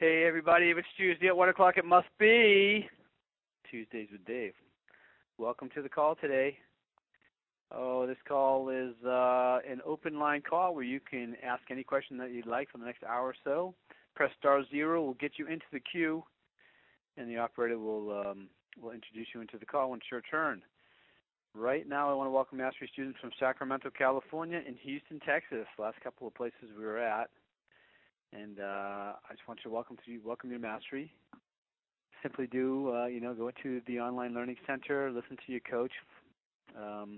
Hey everybody, if it's Tuesday at 1 o'clock, it must be Tuesdays with Dave. Welcome to the call today. Oh, this call is an open line call where you can ask any question that you'd like for the next hour or so. Press *0 will get you into the queue, and the operator will introduce you into the call when it's your turn. Right now, I want to welcome Mastery students from Sacramento, California, and Houston, Texas. Last couple of places we were at. And I just want to welcome you to Mastery. Simply go into the Online Learning Center, listen to your coach. That's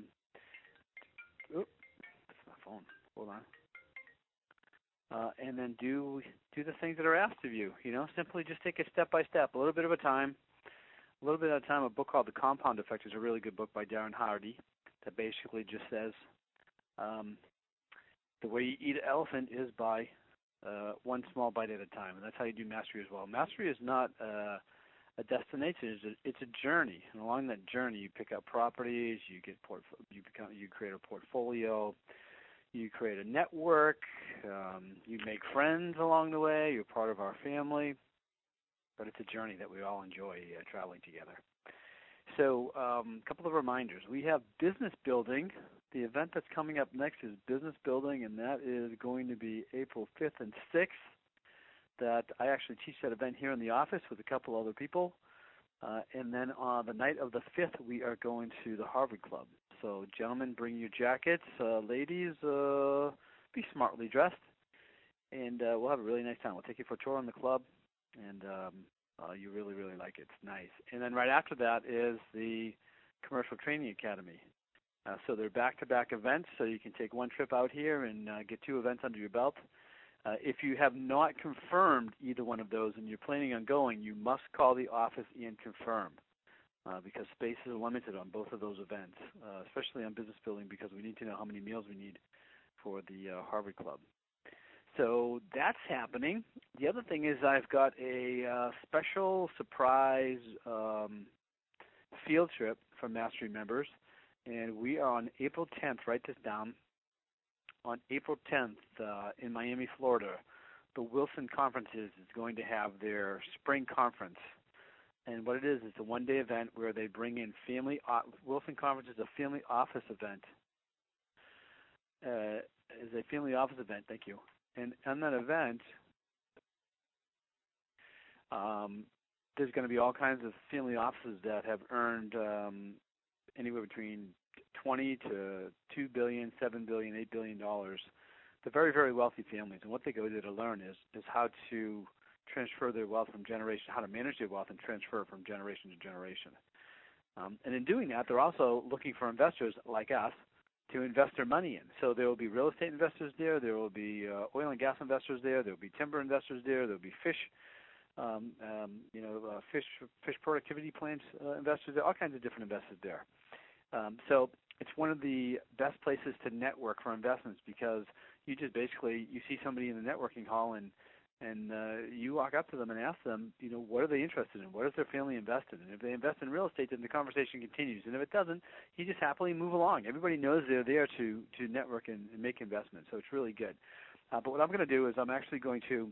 my phone. Hold on. And then do the things that are asked of you. Simply just take it step by step, a little bit at a time. A book called The Compound Effect is a really good book by Darren Hardy that basically just says the way you eat an elephant is by one small bite at a time, and that's how you do mastery as well. Mastery is not a destination; it's a journey, and along that journey, you pick up properties, you create a portfolio, you create a network, you make friends along the way. You're part of our family, but it's a journey that we all enjoy traveling together. So, a couple of reminders: we have business building. The event that's coming up next is business building, and that is going to be April 5th and 6th. That I actually teach that event here in the office with a couple other people. And then on the night of the 5th, we are going to the Harvard Club. So, gentlemen, bring your jackets. Ladies, be smartly dressed. And we'll have a really nice time. We'll take you for a tour on the club, and you really, really like it. It's nice. And then right after that is the Commercial Training Academy. So they're back-to-back events, so you can take one trip out here and get two events under your belt. If you have not confirmed either one of those and you're planning on going, you must call the office and confirm because space is limited on both of those events, especially on business building because we need to know how many meals we need for the Harvard Club. So that's happening. The other thing is I've got a special surprise field trip for Mastery members. And we are on April 10th, write this down, on April 10th in Miami, Florida, the Wilson Conferences is going to have their spring conference. And what it is, it's a one-day event where they bring in Wilson Conference is a family office event. Thank you. And on that event, there's going to be all kinds of family offices that have earned anywhere between $20 to $2 billion, $7 billion, $8 billion. They're very, very wealthy families, and what they go there to learn is how to transfer their wealth from generation, how to manage their wealth and transfer from generation to generation. And in doing that, they're also looking for investors like us to invest their money in. So there will be real estate investors there, there will be oil and gas investors there will be timber investors there will be fish productivity plants investors there, all kinds of different investors there. So it's one of the best places to network for investments because you just basically you see somebody in the networking hall and you walk up to them and ask them, what are they interested in? What is their family invested in? If they invest in real estate, then the conversation continues. And if it doesn't, you just happily move along. Everybody knows they're there to network and make investments, so it's really good. But what I'm going to do is I'm actually going to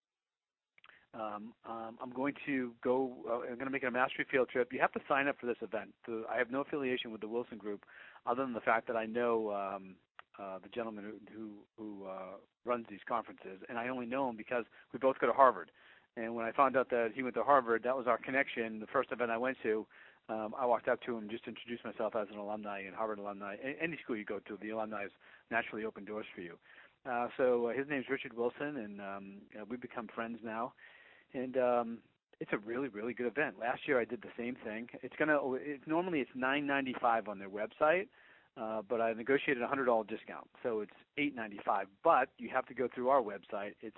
I'm going to make it a Mastery field trip. You have to sign up for this event. I have no affiliation with the Wilson Group other than the fact that I know the gentleman who runs these conferences, and I only know him because we both go to Harvard. And when I found out that he went to Harvard, that was our connection. The first event I went to, I walked up to him just to introduce myself as an alumni and Harvard alumni. Any school you go to, the alumni naturally open doors for you. So his name's Richard Wilson, and we've become friends now. And it's a really, really good event. Last year I did the same thing. Normally it's $9.95 on their website, but I negotiated a $100 discount, so it's $8.95. But you have to go through our website. It's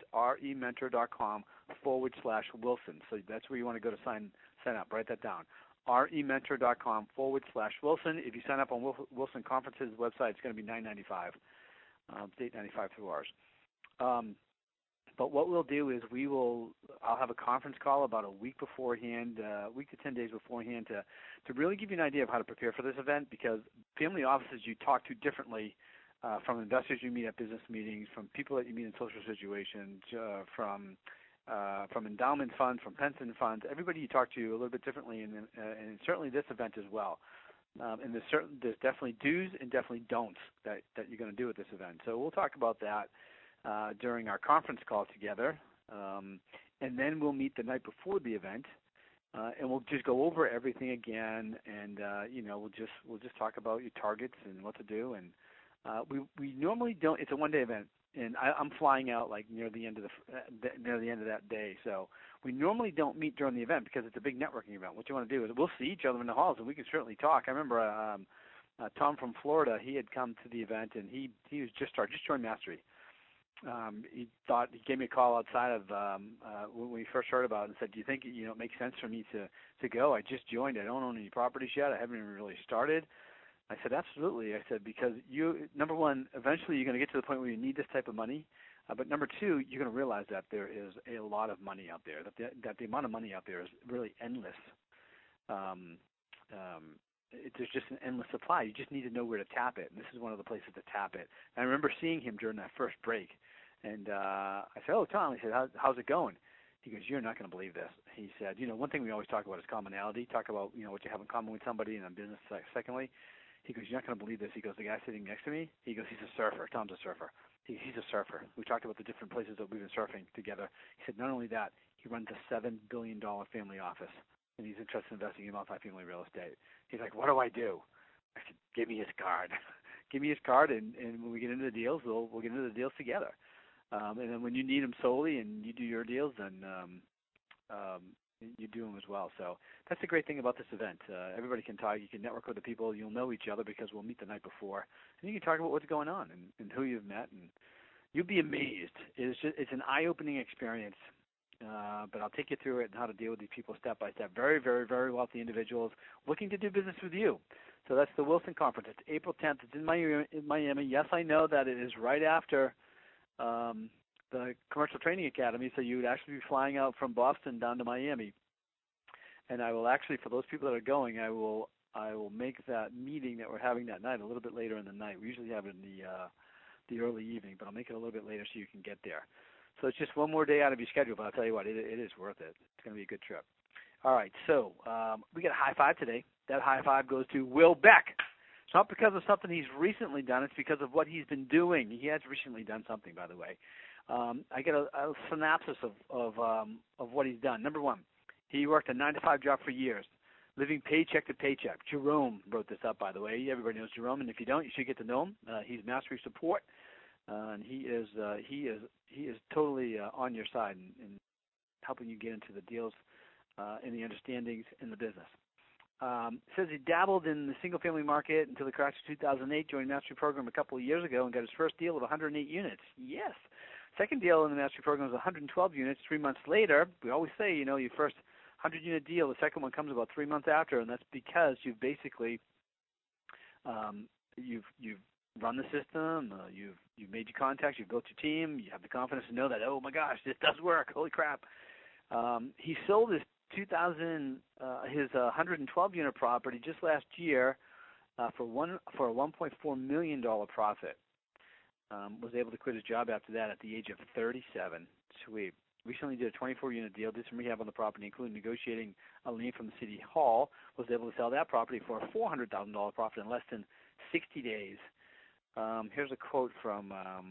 rementor.com/Wilson. So that's where you want to go to sign up. Write that down. rementor.com/Wilson. If you sign up on Wilson Conferences website, it's going to be $9.95. It's $8.95 through ours. But what we'll do is I'll have a conference call about a week beforehand, a week to 10 days beforehand to really give you an idea of how to prepare for this event because family offices you talk to differently from investors you meet at business meetings, from people that you meet in social situations, from from endowment funds, from pension funds. Everybody you talk to a little bit differently, and certainly this event as well. And there's definitely do's and definitely don'ts that you're going to do at this event. So we'll talk about that during our conference call together, and then we'll meet the night before the event, and we'll just go over everything again, and we'll just talk about your targets and what to do. And we normally don't. It's a one-day event, and I'm flying out like near the end of that day. So we normally don't meet during the event because it's a big networking event. What you want to do is we'll see each other in the halls, and we can certainly talk. I remember Tom from Florida. He had come to the event, and he was just joined Mastery. He gave me a call outside of when we first heard about it and said, "Do you think it makes sense for me to go? I just joined. I don't own any properties yet. I haven't even really started." I said, "Absolutely." I said, because number one, eventually you're going to get to the point where you need this type of money, but number two, you're going to realize that there is a lot of money out there. That the amount of money out there is really endless. There's just an endless supply. You just need to know where to tap it, and this is one of the places to tap it. And I remember seeing him during that first break, and I said, "Oh, Tom," he said, how's it going? He goes, "You're not going to believe this." He said, one thing we always talk about is commonality. Talk about, what you have in common with somebody in a business. Secondly, he goes, "You're not going to believe this." He goes, "The guy sitting next to me," he goes, "he's a surfer. Tom's a surfer. He's a surfer." We talked about the different places that we've been surfing together. He said, not only that, he runs a $7 billion family office, and he's interested in investing in multifamily real estate. He's like, "What do I do?" I said, "Give me his card." Give me his card, and when we get into the deals, we'll get into the deals together. And then when you need him solely and you do your deals, then you do them as well. So that's the great thing about this event. Everybody can talk. You can network with the people. You'll know each other because we'll meet the night before. And you can talk about what's going on and who you've met. And you'll be amazed. It's an eye-opening experience. But I'll take you through it and how to deal with these people step by step. Very, very, very wealthy individuals looking to do business with you. So that's the Wilson Conference. It's April 10th. It's in Miami. Yes, I know that it is right after the Commercial Training Academy, so you would actually be flying out from Boston down to Miami. And I will actually, for those people that are going, I will make that meeting that we're having that night a little bit later in the night. We usually have it in the early evening, but I'll make it a little bit later so you can get there. So it's just one more day out of your schedule, but I'll tell you what, it is worth it. It's going to be a good trip. All right, so we got a high five today. That high five goes to Will Beck. It's not because of something he's recently done. It's because of what he's been doing. He has recently done something, by the way. I get a synopsis of what he's done. Number one, he worked a 9-to-5 job for years, living paycheck to paycheck. Jerome wrote this up, by the way. Everybody knows Jerome, and if you don't, you should get to know him. He's Mastery Support, and he is totally on your side in helping you get into the deals and the understandings in the business. Says he dabbled in the single-family market until the crash of 2008, joined Mastery Program a couple of years ago and got his first deal of 108 units. Yes. Second deal in the Mastery Program was 112 units 3 months later. We always say, your first 100-unit deal, the second one comes about 3 months after, and that's because you've basically you've run the system, you've made your contacts, you've built your team, you have the confidence to know that, oh my gosh, this does work, holy crap. He sold his 112-unit property just last year for a $1.4 million profit. Was able to quit his job after that at the age of 37. Sweet. Recently did a 24-unit deal, did some rehab on the property, including negotiating a lien from the city hall. Was able to sell that property for a $400,000 profit in less than 60 days. Here's a quote from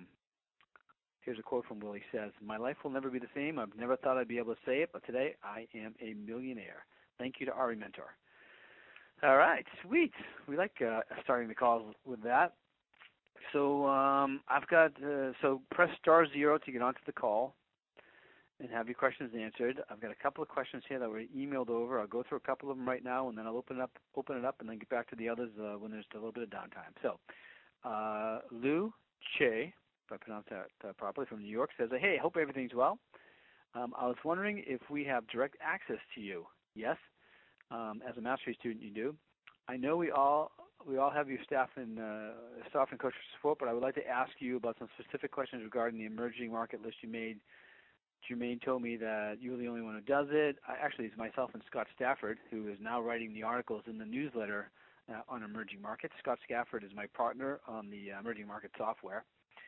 Will. He says, "My life will never be the same. I've never thought I'd be able to say it, but today I am a millionaire. Thank you to Ari Mentor." All right, sweet. We like starting the calls with that. So I've got so press *0 to get onto the call and have your questions answered. I've got a couple of questions here that were emailed over. I'll go through a couple of them right now, and then I'll open it up, and then get back to the others when there's a little bit of downtime. So Lou Che, if I pronounce that properly, from New York, says, "Hey, I hope everything's well. I was wondering if we have direct access to you." Yes, as a Mastery student, you do. I know we all have your staff and coach support, but I would like to ask you about some specific questions regarding the emerging market list you made. Jermaine told me that you're the only one who does it. Actually, it's myself and Scott Stafford, who is now writing the articles in the newsletter on emerging markets. Scott Stafford is my partner on the emerging market software.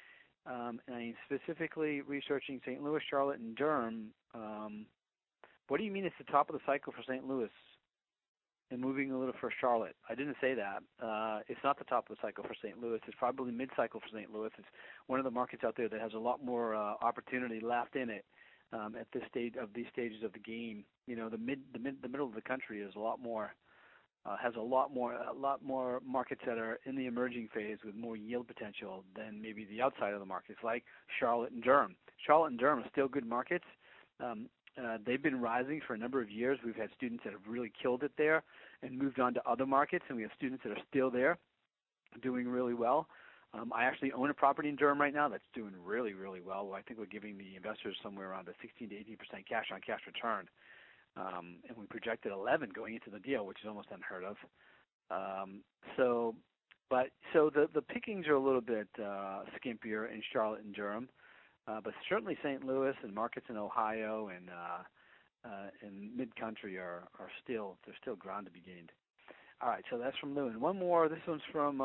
and I'm specifically researching St. Louis, Charlotte, and Durham. What do you mean it's the top of the cycle for St. Louis and moving a little for Charlotte? I didn't say that. It's not the top of the cycle for St. Louis. It's probably mid-cycle for St. Louis. It's one of the markets out there that has a lot more opportunity left in it at this stage of these stages of the game. The middle of the country is a lot more. Has a lot more markets that are in the emerging phase with more yield potential than maybe the outside of the markets, like Charlotte and Durham. Charlotte and Durham are still good markets. They've been rising for a number of years. We've had students that have really killed it there and moved on to other markets, and we have students that are still there doing really well. I actually own a property in Durham right now that's doing really, really well. I think we're giving the investors somewhere around a 16 to 18% cash-on-cash return. And we projected 11 going into the deal, which is almost unheard of. So the pickings are a little bit skimpier in Charlotte and Durham, but certainly St. Louis and markets in Ohio and mid-country are still ground to be gained. All right, so that's from Lou. And one more. This one's from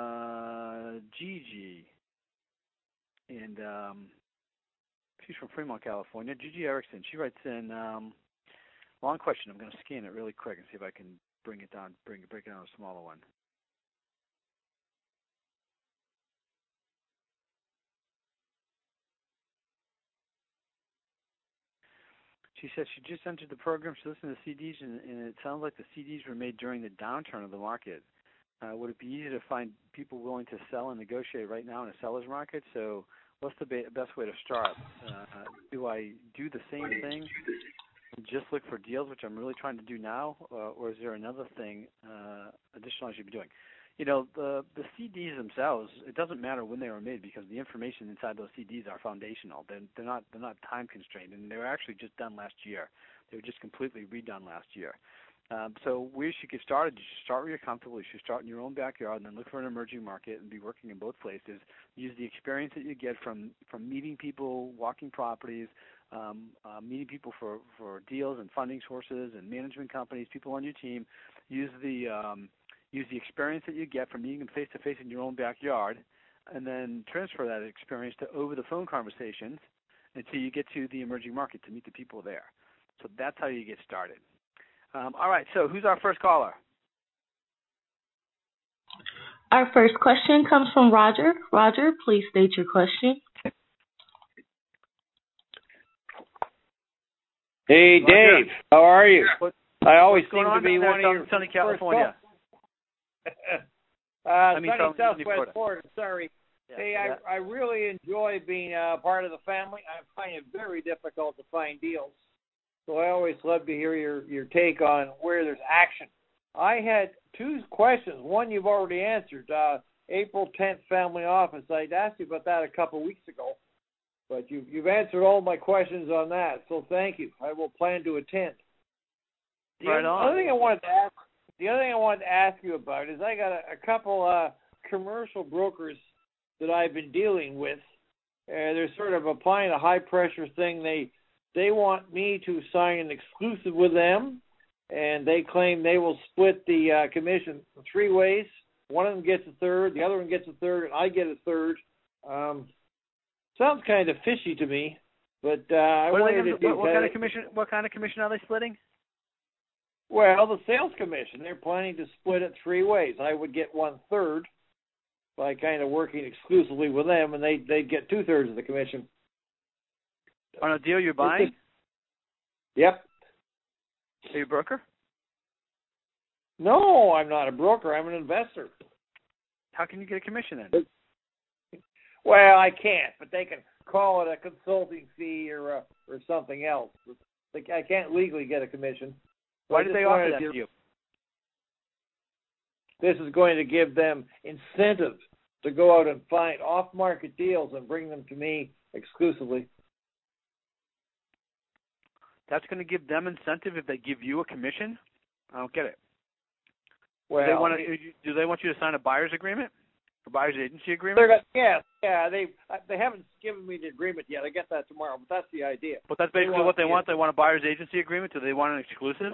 Gigi, and she's from Fremont, California. Gigi Erickson. She writes in. Long question. I'm going to scan it really quick and see if I can break it down a smaller one. She says she just entered the program. She listened to CDs, and it sounds like the CDs were made during the downturn of the market. Would it be easy to find people willing to sell and negotiate right now in a seller's market? So what's the best way to start? Do I do the same thing? Just look for deals, which I'm really trying to do now, or is there another thing additional I should be doing? The CDs themselves, it doesn't matter when they were made because the information inside those CDs are foundational. They're not time constrained, and they were actually just done last year. They were just completely redone last year. So where you should get started, you should start where you're comfortable. You should start in your own backyard and then look for an emerging market and be working in both places. Use the experience that you get from meeting people, walking properties, meeting people for deals and funding sources and management companies, people on your team. Use the experience that you get from meeting them face to face in your own backyard, and then transfer that experience to over the phone conversations until you get to the emerging market to meet the people there. So that's how you get started. All right. So who's our first caller? Our first question comes from Roger. Roger, please state your question. Hey, Dave. How are you? I always seem to be one of your sunny California. Sunny Southwest Florida. Sorry. Yeah, hey, I really enjoy being part of the family. I find it very difficult to find deals, so I always love to hear your take on where there's action. I had two questions. One you've already answered. April 10th family office. I'd asked you about that a couple of weeks ago, but you've answered all my questions on that, so thank you. I will plan to attend. The other thing I wanted to ask you about is I got a couple commercial brokers that I've been dealing with. They're sort of applying a high-pressure thing. They want me to sign an exclusive with them, and they claim they will split the commission three ways. One of them gets a third, the other one gets a third, and I get a third. Sounds kind of fishy to me, but what kind of commission are they splitting? Well, the sales commission. They're planning to split it three ways. I would get 1/3 by kind of working exclusively with them, and they'd get 2/3 of the commission. On a deal you're buying? Yep. Are you a broker? No, I'm not a broker. I'm an investor. How can you get a commission then? Well, I can't, but they can call it a consulting fee or something else. I can't legally get a commission. Why did they offer that to you? This is going to give them incentive to go out and find off-market deals and bring them to me exclusively. That's going to give them incentive if they give you a commission? I don't get it. Well, do they want you to sign a buyer's agreement? A buyer's agency agreement? Yeah. They haven't given me the agreement yet. I get that tomorrow, but that's the idea. But that's basically what they want. They want a buyer's agency agreement. Do they want an exclusive?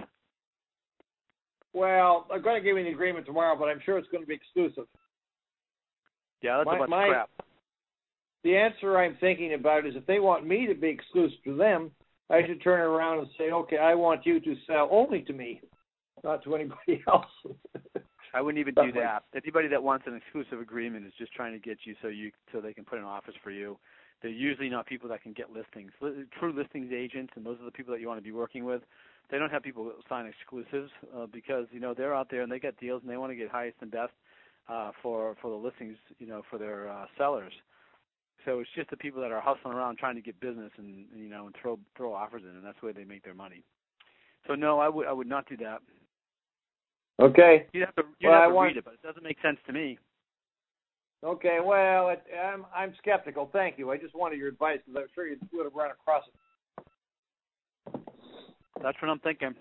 Well, they're going to give me the agreement tomorrow, but I'm sure it's going to be exclusive. Yeah, that's a bunch of crap. the answer I'm thinking about is if they want me to be exclusive to them, I should turn around and say, okay, I want you to sell only to me, not to anybody else. I wouldn't even do that. Anybody that wants an exclusive agreement is just trying to get you so they can put an office for you. They're usually not people that can get listings. True listings agents, and those are the people that you want to be working with. They don't have people sign exclusives because they're out there and they get deals and they want to get highest and best for the listings, for their sellers. So it's just the people that are hustling around trying to get business and throw offers in, and that's where they make their money. So no, I would not do that. Okay. You'd have to read it, but it doesn't make sense to me. Okay, well, I'm skeptical. Thank you. I just wanted your advice because I'm sure you would have run across it. That's what I'm thinking.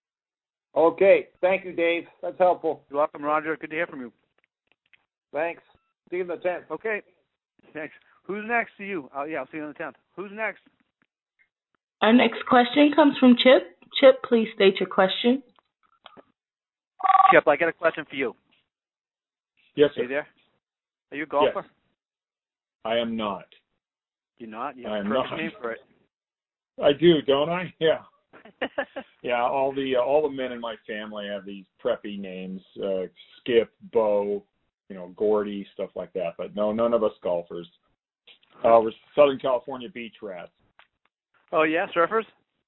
Okay. Thank you, Dave. That's helpful. You're welcome, Roger. Good to hear from you. Thanks. See you on the 10th. Okay. Thanks. Who's next to you? Yeah, I'll see you on the 10th. Who's next? Our next question comes from Chip. Chip, please state your question. Chip, I got a question for you. Yes, sir. Are you there? Are you a golfer? Yes. I am not. You're not? You have I am a perfect not. name for it. I do, don't I? Yeah. Yeah, all the men in my family have these preppy names, Skip, Bo, Gordy, stuff like that. But no, none of us golfers. We're Southern California beach rats. Oh, yeah? Surfers?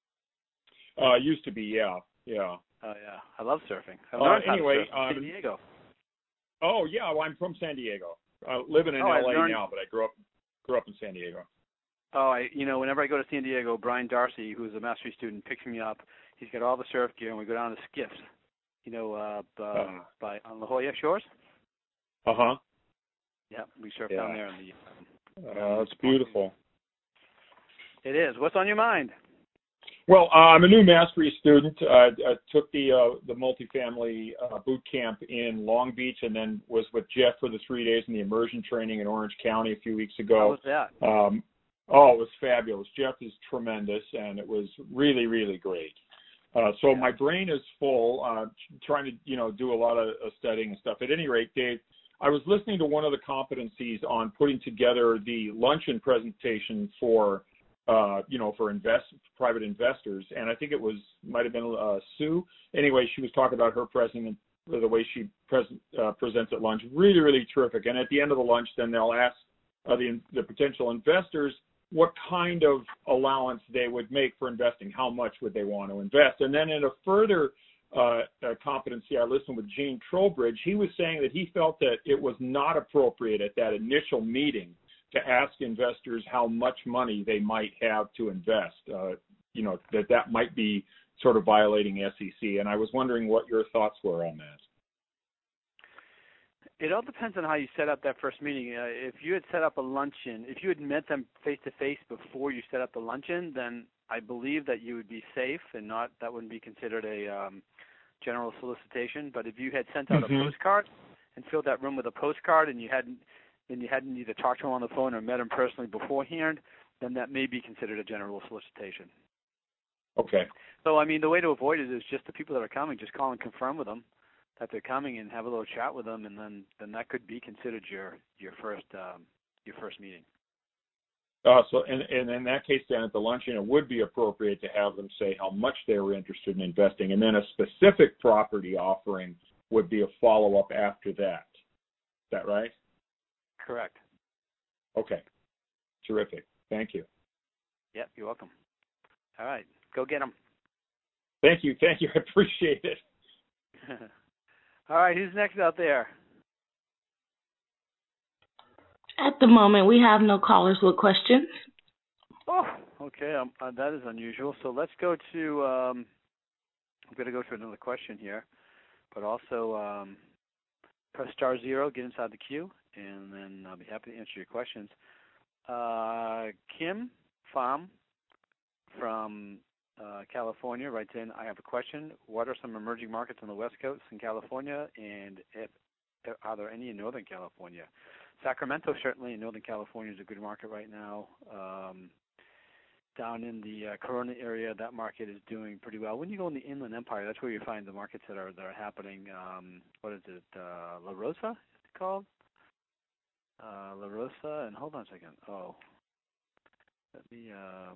Used to be, yeah. Oh, yeah. I love surfing. I've learned how to surf in San Diego. Oh, yeah. Well, I'm from San Diego. Living in LA now, but I grew up in San Diego. Oh, whenever I go to San Diego, Brian Darcy, who's a mastery student, picks me up. He's got all the surf gear, and we go down to Skiffs, on La Jolla Shores. Uh-huh. Yeah, we surf down there. It's beautiful. It is. What's on your mind? Well, I'm a new mastery student. I took the multifamily boot camp in Long Beach, and then was with Jeff for the 3 days in the immersion training in Orange County a few weeks ago. How was that? It was fabulous. Jeff is tremendous, and it was really, really great. So my brain is full, trying to do a lot of studying and stuff. At any rate, Dave, I was listening to one of the competencies on putting together the luncheon presentation for private investors, and I think might have been Sue. Anyway, she was talking about her the way she presents at lunch. Really, really terrific. And at the end of the lunch, then they'll ask the potential investors what kind of allowance they would make for investing, how much would they want to invest. And then in a further competency, I listened with Gene Trowbridge. He was saying that he felt that it was not appropriate at that initial meeting to ask investors how much money they might have to invest, that might be sort of violating SEC. And I was wondering what your thoughts were on that. It all depends on how you set up that first meeting. If you had set up a luncheon, if you had met them face-to-face before you set up the luncheon, then I believe that you would be safe and that wouldn't be considered a general solicitation. But if you had sent out a postcard and filled that room with a postcard and you hadn't either talked to him on the phone or met him personally beforehand, then that may be considered a general solicitation. Okay. So, the way to avoid it is just the people that are coming, just call and confirm with them that they're coming and have a little chat with them, and then that could be considered your first meeting. So in that case, then at the luncheon, it would be appropriate to have them say how much they were interested in investing, and then a specific property offering would be a follow-up after that. Is that right? Correct. Okay. Terrific. Thank you. Yep, you're welcome. All right. Go get them. Thank you. I appreciate it. All right. Who's next out there? At the moment, we have no callers with questions. Oh, okay. That is unusual. So let's go to, I'm going to go to another question here, but also press *0, get inside the queue, and then I'll be happy to answer your questions. Kim Pham from California writes in, I have a question. What are some emerging markets on the West Coast in California, and are there any in Northern California? Sacramento, certainly, in Northern California, is a good market right now. Down in the Corona area, that market is doing pretty well. When you go in the Inland Empire, that's where you find the markets that are happening. What is it? La Rosa, it's called? La Rosa, and hold on a second. Oh, let me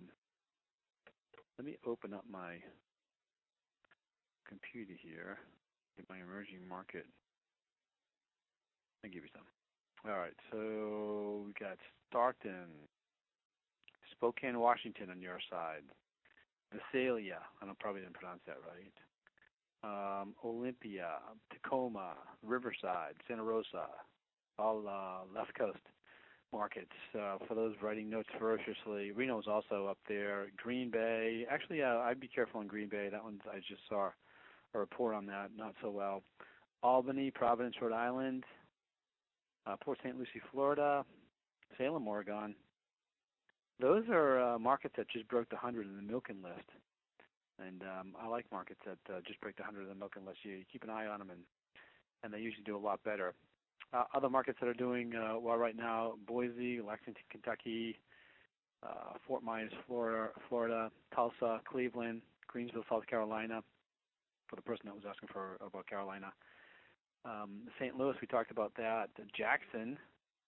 open up my computer here. Get my emerging market. I'll give you some. All right, so we got Stockton, Spokane, Washington on your side, Visalia, I probably didn't pronounce that right, Olympia, Tacoma, Riverside, Santa Rosa, all left coast markets. For those writing notes ferociously, Reno's also up there. Green Bay, actually, I'd be careful in Green Bay. That one I just saw a report on that, not so well. Albany, Providence, Rhode Island, Port St. Lucie, Florida, Salem, Oregon. Those are markets that just broke the 100 in the Milken list. And I like markets that just break the 100 in the Milken list. You keep an eye on them, and they usually do a lot better. Other markets that are doing well right now, Boise, Lexington, Kentucky, Fort Myers, Florida, Tulsa, Cleveland, Greensville, South Carolina, for the person that was asking about Carolina. St. Louis, we talked about that. Jackson,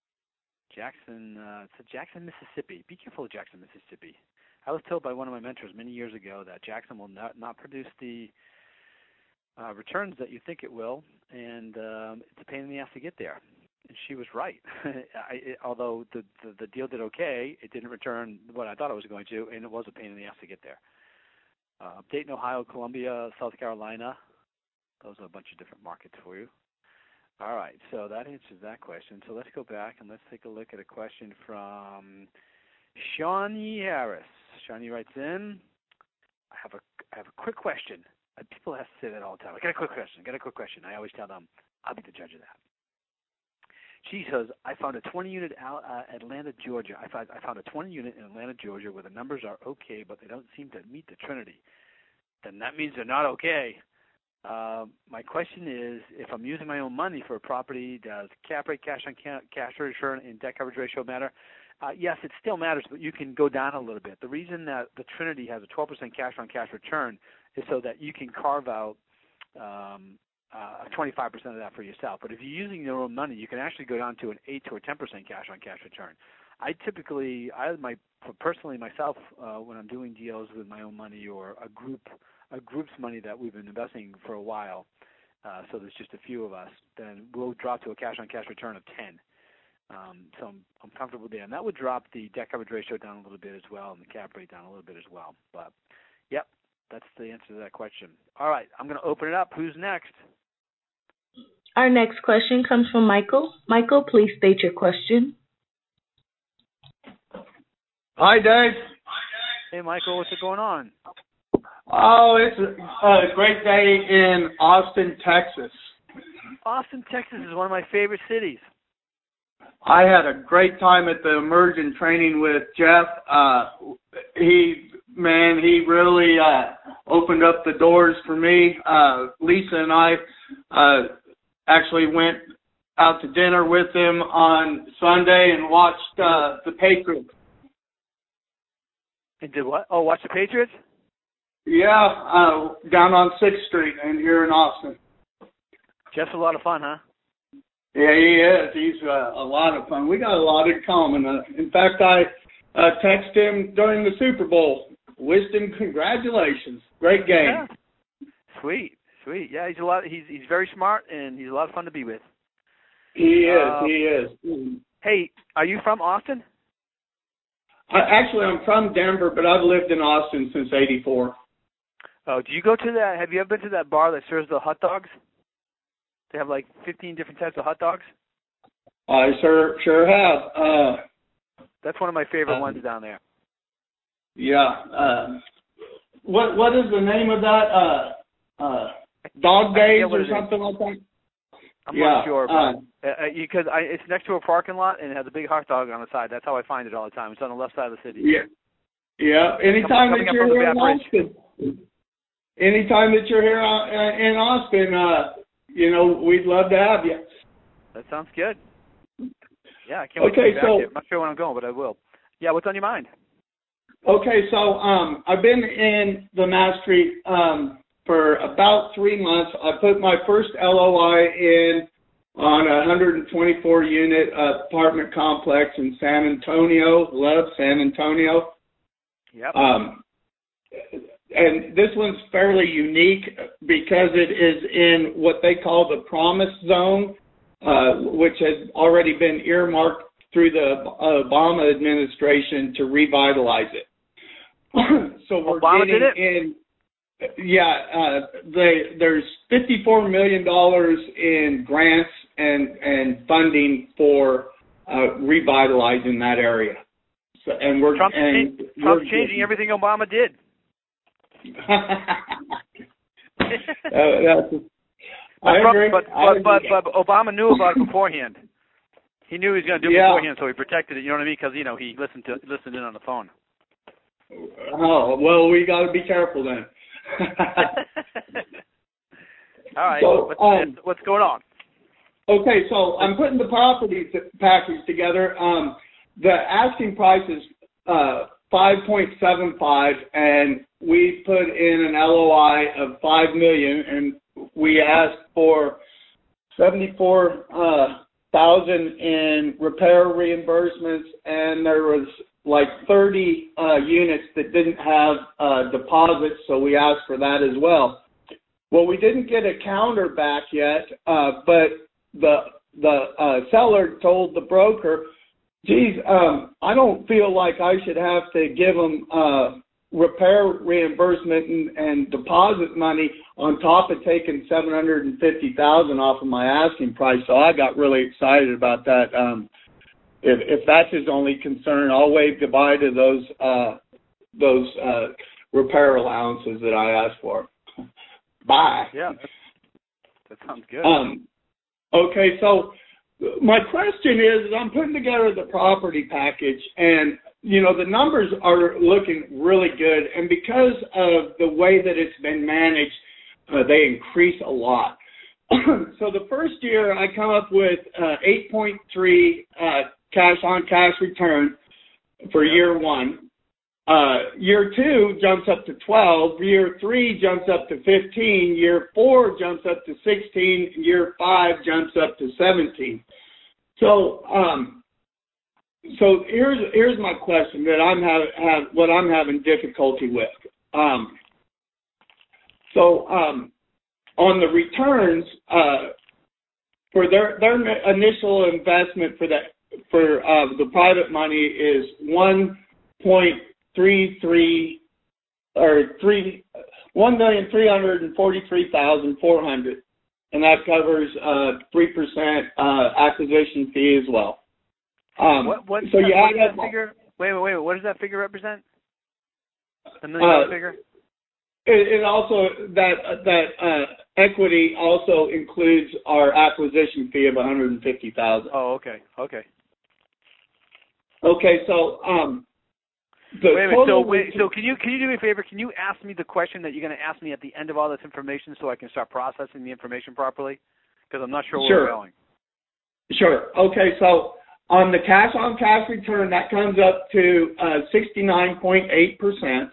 Mississippi. Be careful of Jackson, Mississippi. I was told by one of my mentors many years ago that Jackson will not produce the returns that you think it will, and it's a pain in the ass to get there. And she was right. Although the deal did okay, it didn't return what I thought it was going to, and it was a pain in the ass to get there. Dayton, Ohio, Columbia, South Carolina. Those are a bunch of different markets for you. All right, so that answers that question. So let's go back and let's take a look at a question from Shawnee Harris. Shawnee writes in, I have a quick question. People have to say that all the time. I got a quick question. I always tell them, I'll be the judge of that. She says, I found a 20-unit Atlanta, Georgia. I found a 20-unit in Atlanta, Georgia, where the numbers are okay, but they don't seem to meet the Trinity. Then that means they're not okay. My question is, if I'm using my own money for a property, does cap rate, cash on cash return, and debt coverage ratio matter? Yes, it still matters, but you can go down a little bit. The reason that the Trinity has a 12% cash on cash return is so that you can carve out 25% of that for yourself. But if you're using your own money, you can actually go down to an 8 to a 10% cash on cash return. Personally myself, when I'm doing deals with my own money or a group's money that we've been investing for a while, so there's just a few of us, then we'll drop to a cash on cash return of 10. So I'm comfortable there, and that would drop the debt coverage ratio down a little bit as well, and the cap rate down a little bit as well. But yep, that's the answer to that question. All right, I'm going to open it up. Who's next? Our next question comes from Michael. Michael, please state your question. Hi, Dave. Hey, Michael, what's going on? Oh, it's a great day in Austin, Texas. Austin, Texas is one of my favorite cities. I had a great time at the immersion training with Jeff. He really opened up the doors for me. Lisa and I actually went out to dinner with him on Sunday and watched the Patriots. And did what? Oh, watch the Patriots? Yeah, down on 6th Street and here in Austin. Jeff's a lot of fun, huh? Yeah, he is. He's a lot of fun. We got a lot in common. In fact, I texted him during the Super Bowl. Wished him congratulations. Great game. Yeah. Sweet. Yeah, he's very smart, and he's a lot of fun to be with. He is. Hey, are you from Austin? Actually, I'm from Denver, but I've lived in Austin since '84. Oh, do you go to that? Have you ever been to that bar that serves the hot dogs? They have like 15 different types of hot dogs. I sure have. That's one of my favorite ones down there. Yeah. What is the name of that? Dog Days or something like that? I'm not sure, but because it's next to a parking lot and it has a big hot dog on the side. That's how I find it all the time. It's on the left side of the city. Yeah. Anytime that you're here in Austin, we'd love to have you. That sounds good. Yeah, I can't wait to be back here. I'm not sure when I'm going, but I will. Yeah, what's on your mind? Okay, so I've been in the Mastery for about 3 months. I put my first LOI in on a 124-unit apartment complex in San Antonio. Love San Antonio. Yep. And this one's fairly unique because it is in what they call the Promise Zone, which has already been earmarked through the Obama administration to revitalize it. So we're Obama getting did it? in. Yeah, there's $54 million in grants and funding for revitalizing that area. So, and Trump's changing everything Obama did. I agree. But Obama knew about it beforehand. He knew he was going to do it beforehand, so he protected it. You know what I mean? Because he listened in on the phone. Oh well, we got to be careful then. All right. So, what's going on? Okay, so I'm putting the property package together. The asking price is $5.75, and we put in an LOI of $5 million, and we asked for $74,000 in repair reimbursements, and there was like 30 units that didn't have deposits, so we asked for that as well. Well, we didn't get a counter back yet, but the seller told the broker, geez, I don't feel like I should have to give them repair reimbursement and deposit money on top of taking $750,000 off of my asking price. So I got really excited about that. If that's his only concern, I'll wave goodbye to those repair allowances that I asked for. Bye. Yeah, that sounds good. Okay, so my question is I'm putting together the property package, and the numbers are looking really good, and because of the way that it's been managed, they increase a lot. So the first year I come up with 8.3 cash-on-cash return for year one. Year two jumps up to 12. Year three jumps up to 15. Year four jumps up to 16. Year five jumps up to 17. So, so here's my question that what I'm having difficulty with. On the returns for their initial investment for the private money is 1.33 or $1,343,400, and that covers 3% acquisition fee as well. What so you add that figure? Wait. What does that figure represent? The $1 million figure. It also that equity also includes our acquisition fee of $150,000. Oh, okay. Okay, so so can you do me a favor? Can you ask me the question that you're going to ask me at the end of all this information so I can start processing the information properly? Because I'm not sure where we're going. Sure. Okay, so on the cash-on-cash return, that comes up to 69.8%.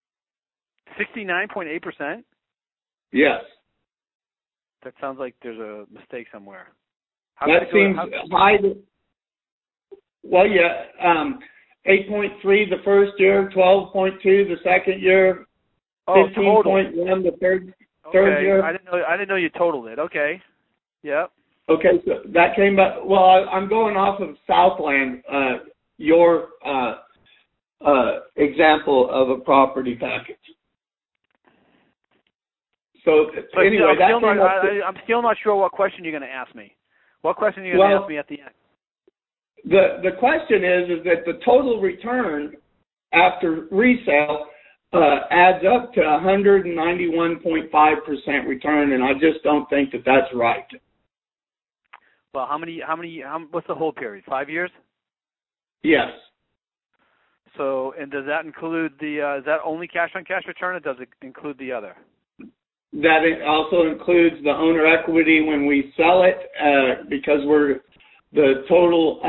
69.8%? Yes. That sounds like there's a mistake somewhere. That seems high. Well, yeah, 8.3 the first year, 12.2 the second year, 15.1 the third year. I didn't know you totaled it. Okay. Yep. Okay, so that came back. Well, I'm going off of Southland, your example of a property package. So anyway, I'm still not sure what question you're going to ask me. What question are you going to ask me at the end? The question is that the total return after resale adds up to 191.5% return, and I just don't think that that's right. Well, what's the hold period? 5 years? Yes. So, and does that include is that only cash-on-cash return, or does it include the other? That it also includes the owner equity when we sell it, because the total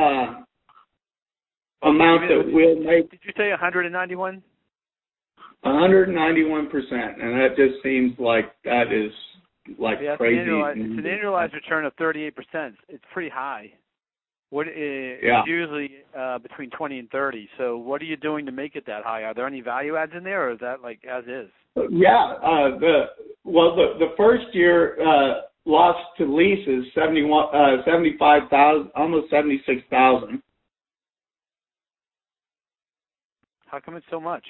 amount that we'll make. Did you say 191? 191%, and that just seems like that is crazy. It's an annualized return of 38%. It's pretty high. It's usually between 20 and 30. So what are you doing to make it that high? Are there any value adds in there, or is that like as is? Yeah. The first year loss to lease is 75,000, almost 76,000. How come it's so much?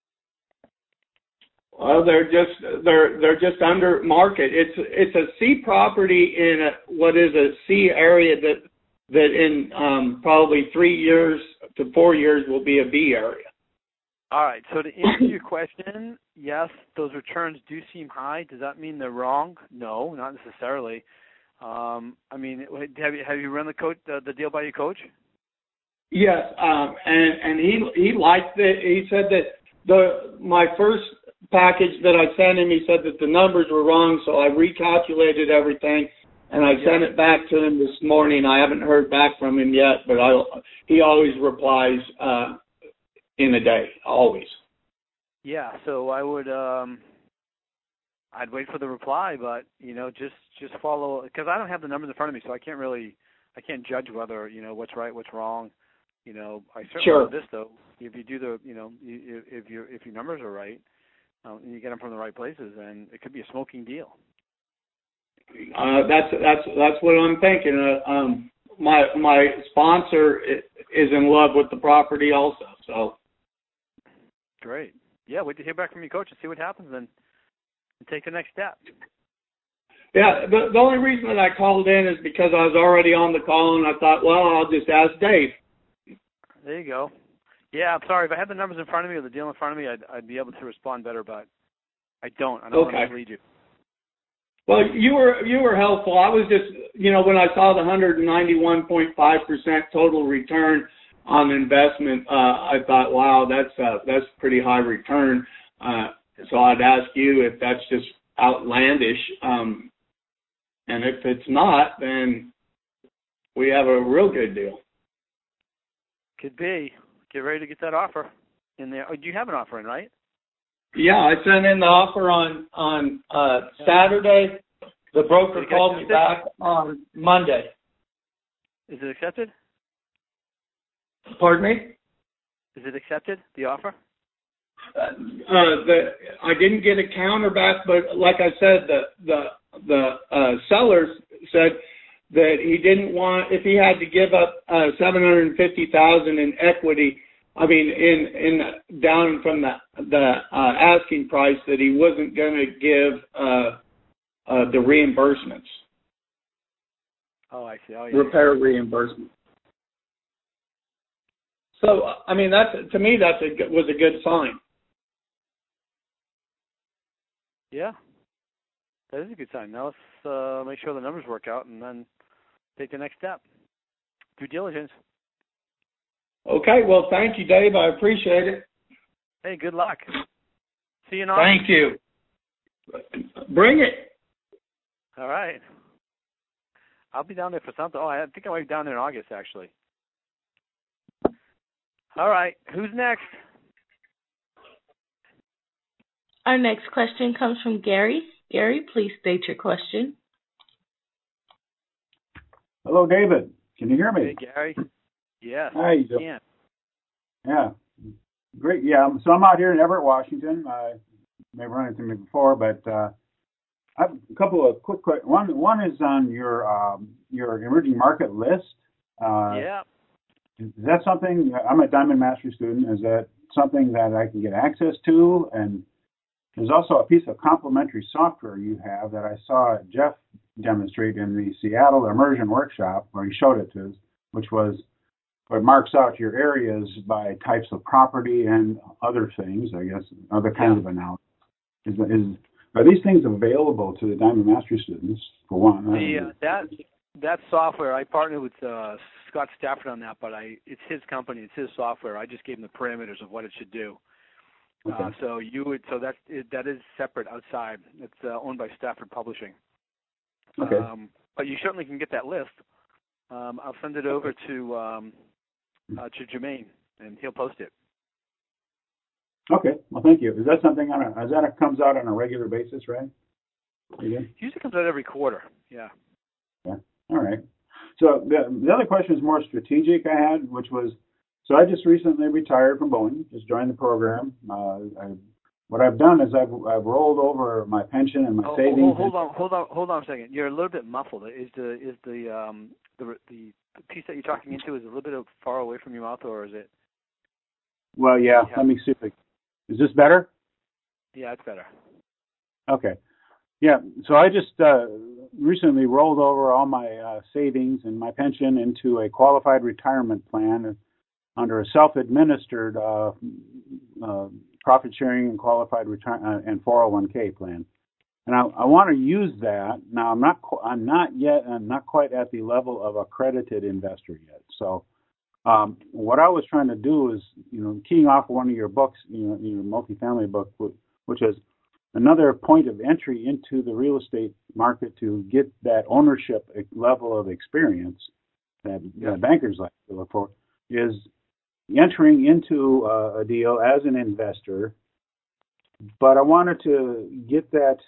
Well, they're just under market. It's a C property in what is a C area that in probably 3 years to 4 years will be a B area. All right. So to answer your question, yes, those returns do seem high. Does that mean they're wrong? No, not necessarily. I mean, have you run the deal by your coach? Yes, and he liked it. He said that my first package that I sent him, he said that the numbers were wrong, so I recalculated everything. And I sent it back to him this morning. I haven't heard back from him yet, but he always replies in a day, always. Yeah, so I would I'd wait for the reply, but just follow, because I don't have the numbers in front of me, so I can't judge whether what's right, what's wrong. I certainly know this though. If you do if your numbers are right and you get them from the right places, then it could be a smoking deal. That's what I'm thinking. My sponsor is in love with the property also. So great. Yeah, wait to hear back from your coach and see what happens, and take the next step. Yeah, the only reason that I called in is because I was already on the call, and I thought, well, I'll just ask Dave. There you go. Yeah, I'm sorry. If I had the numbers in front of me or the deal in front of me, I'd be able to respond better, but I don't. I don't want to mislead you. Well, you were helpful. I was just, when I saw the 191.5% total return on investment, I thought, wow, that's pretty high return. So I'd ask you if that's just outlandish. And if it's not, then we have a real good deal. Could be. Get ready to get that offer in there. Oh, do you have an offer in, right? Yeah, I sent in the offer on Saturday. The broker called me back on Monday. Is it accepted? Pardon me? Is it accepted, the offer? I didn't get a counter back, but like I said, the seller said that he didn't want, if he had to give up $750,000 in equity, I mean, in down from the asking price, that he wasn't going to give the reimbursements. Oh, I see. Oh, yeah. Repair reimbursement. So, I mean, to me, was a good sign. Yeah, that is a good sign. Now let's make sure the numbers work out and then take the next step. Due diligence. Okay, well, thank you, Dave. I appreciate it. Hey, good luck. See you in August. Thank you. Bring it. All right. I'll be down there for something. Oh, I think I might be down there in August, actually. All right. Who's next? Our next question comes from Gary. Gary, please state your question. Hello, David. Can you hear me? Hey, Gary. Yes. Hi. Yeah. Great. Yeah. So I'm out here in Everett, Washington. I may have run into me before, but I have a couple of quick. One is on your emerging market list. Yeah. Is that something? I'm a Diamond Mastery student. Is that something that I can get access to? And there's also a piece of complementary software you have that I saw Jeff demonstrate in the Seattle Immersion Workshop, where he showed it to us, which was where it marks out your areas by types of property and other things, I guess, other kinds of analysis. Are these things available to the Diamond Mastery students, for one? That software, I partnered with Scott Stafford on that, but it's his company, it's his software. I just gave him the parameters of what it should do. Okay. That is separate outside. It's owned by Stafford Publishing. Okay. But you certainly can get that list. I'll send it over to Jermaine, and he'll post it. Okay. Well, thank you. Is that something that comes out on a regular basis, right? Usually comes out every quarter. Yeah. Yeah. All right. So the other question is more strategic I had, which was, so I just recently retired from Boeing, just joined the program. What I've done is I've rolled over my pension and my savings. Hold on a second. You're a little bit muffled. Is the piece that you're talking into is a little bit far away from your mouth, or is it? Well, yeah. Let me see if is this better? Yeah, it's better. Okay. Yeah. So I just recently rolled over all my savings and my pension into a qualified retirement plan under a self-administered profit sharing and qualified and 401k plan. And I want to use that. Now I'm not quite at the level of accredited investor yet. So what I was trying to do is, keying off one of your books, your multifamily book, which is another point of entry into the real estate market to get that ownership level of experience that bankers like to look for, is entering into a deal as an investor. But I wanted to get that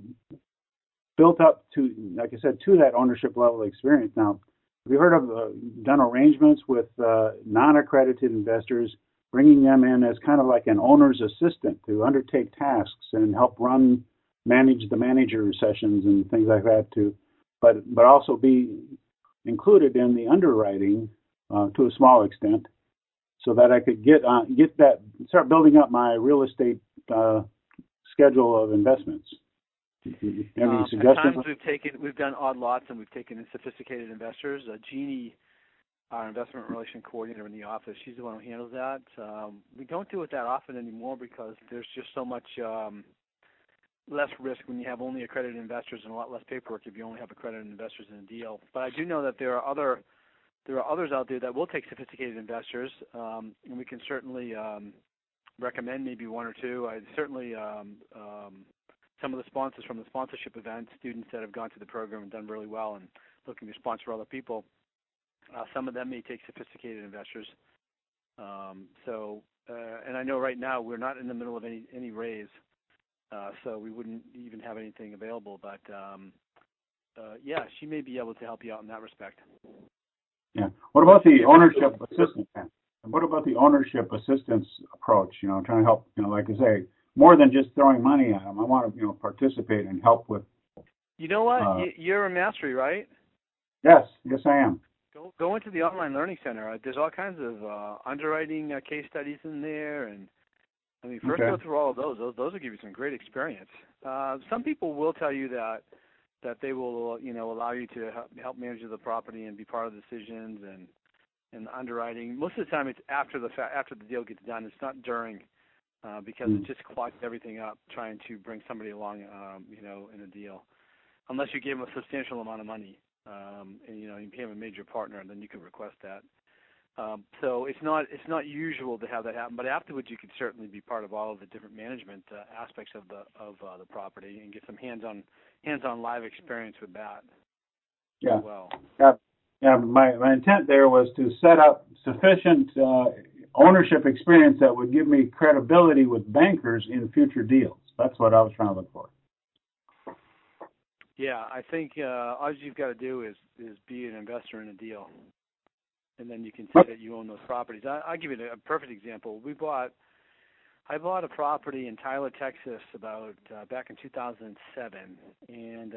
built up to, like I said, to that ownership level experience. Now, have you heard of done arrangements with non-accredited investors, bringing them in as kind of like an owner's assistant to undertake tasks and help manage the manager sessions and things like that but also be included in the underwriting to a small extent, so that I could start building up my real estate schedule of investments. Any suggestions? At times we've done odd lots, and we've taken in sophisticated investors. Jeannie, our investment relation coordinator in the office, she's the one who handles that. We don't do it that often anymore because there's just so much less risk when you have only accredited investors, and a lot less paperwork if you only have accredited investors in a deal. But I do know that there are others out there that will take sophisticated investors, and we can certainly recommend maybe one or two. I certainly some of the sponsors from the sponsorship event, students that have gone through the program and done really well and looking to sponsor other people. Some of them may take sophisticated investors. And I know right now we're not in the middle of any raise, so we wouldn't even have anything available. But yeah, she may be able to help you out in that respect. Yeah. What about the ownership assistance? What about the ownership assistance approach? Trying to help. Like I say, more than just throwing money at them. I want to, participate and help with. You know what? You're a Mastery, right? Yes, I am. Go into the online learning center. There's all kinds of underwriting case studies in there, and I mean, first go through all of those. Those will give you some great experience. Some people will tell you that they will, allow you to help manage the property and be part of the decisions and underwriting. Most of the time, it's after the deal gets done. It's not during, because it just clogs everything up trying to bring somebody along, in a deal, unless you give them a substantial amount of money. And you became a major partner, and then you could request that. So it's not usual to have that happen, but afterwards you could certainly be part of all of the different management aspects of the property and get some hands-on live experience with that. Yeah. As well. Yeah. My intent there was to set up sufficient ownership experience that would give me credibility with bankers in future deals. That's what I was trying to look for. Yeah, I think all you've got to do is be an investor in a deal, and then you can say that you own those properties. I'll give you a perfect example. I bought a property in Tyler, Texas, about back in 2007, and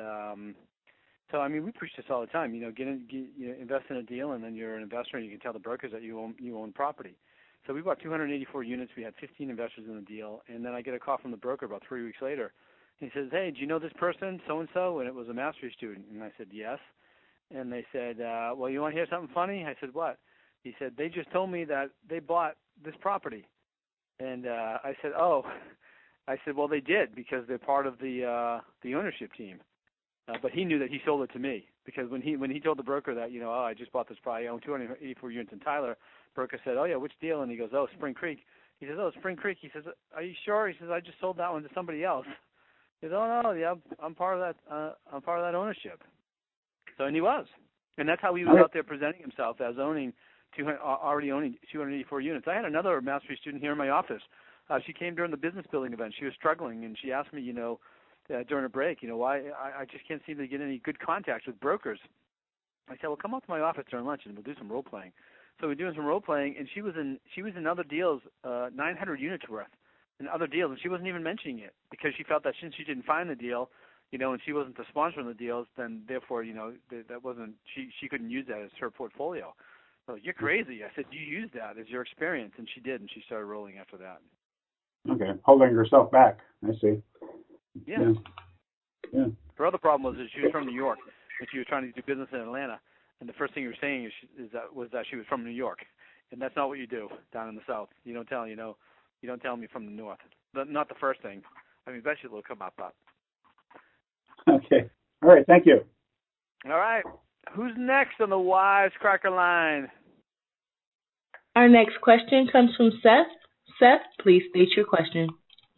so I mean we preach this all the time. Invest in a deal, and then you're an investor, and you can tell the brokers that you own property. So we bought 284 units. We had 15 investors in the deal, and then I get a call from the broker about 3 weeks later. He says, "Hey, do you know this person, so-and-so?" And it was a master's student. And I said, "Yes." And they said, "Well, you want to hear something funny?" I said, "What?" He said, "They just told me that they bought this property." And I said, "Oh." I said, "Well, they did because they're part of the ownership team." But he knew that he sold it to me because when he told the broker that, I just bought this property, I own 284 units in Tyler, broker said, "Oh, yeah, which deal?" And he goes, "Oh, Spring Creek." He says, "Oh, Spring Creek." He says, "Are you sure?" He says, "I just sold that one to somebody else." He said, "Oh no, yeah, I'm part of that. I'm part of that ownership." So, and he was, and that's how he was out there presenting himself as already owning 284 units. I had another mastery student here in my office. She came during the business building event. She was struggling, and she asked me, during a break, why I just can't seem to get any good contacts with brokers. I said, well, come up to my office during lunch and we'll do some role playing. So we're doing some role playing, and she was in other deals, 900 units worth in other deals, and she wasn't even mentioning it because she felt that since she didn't find the deal, and she wasn't the sponsor of the deals, then therefore, that wasn't she couldn't use that as her portfolio. So you're crazy. I said, you use that as your experience, and she did, and she started rolling after that. Okay, holding herself back. I see. Yeah. Yeah. Her other problem was that she was from New York, and she was trying to do business in Atlanta, and the first thing you were saying was that she was from New York, and that's not what you do down in the South. You don't tell you don't tell me from the North. Not the first thing. I mean, eventually it'll come up. Okay. All right. Thank you. All right. Who's next on the Wisecracker line? Our next question comes from Seth. Seth, please state your question.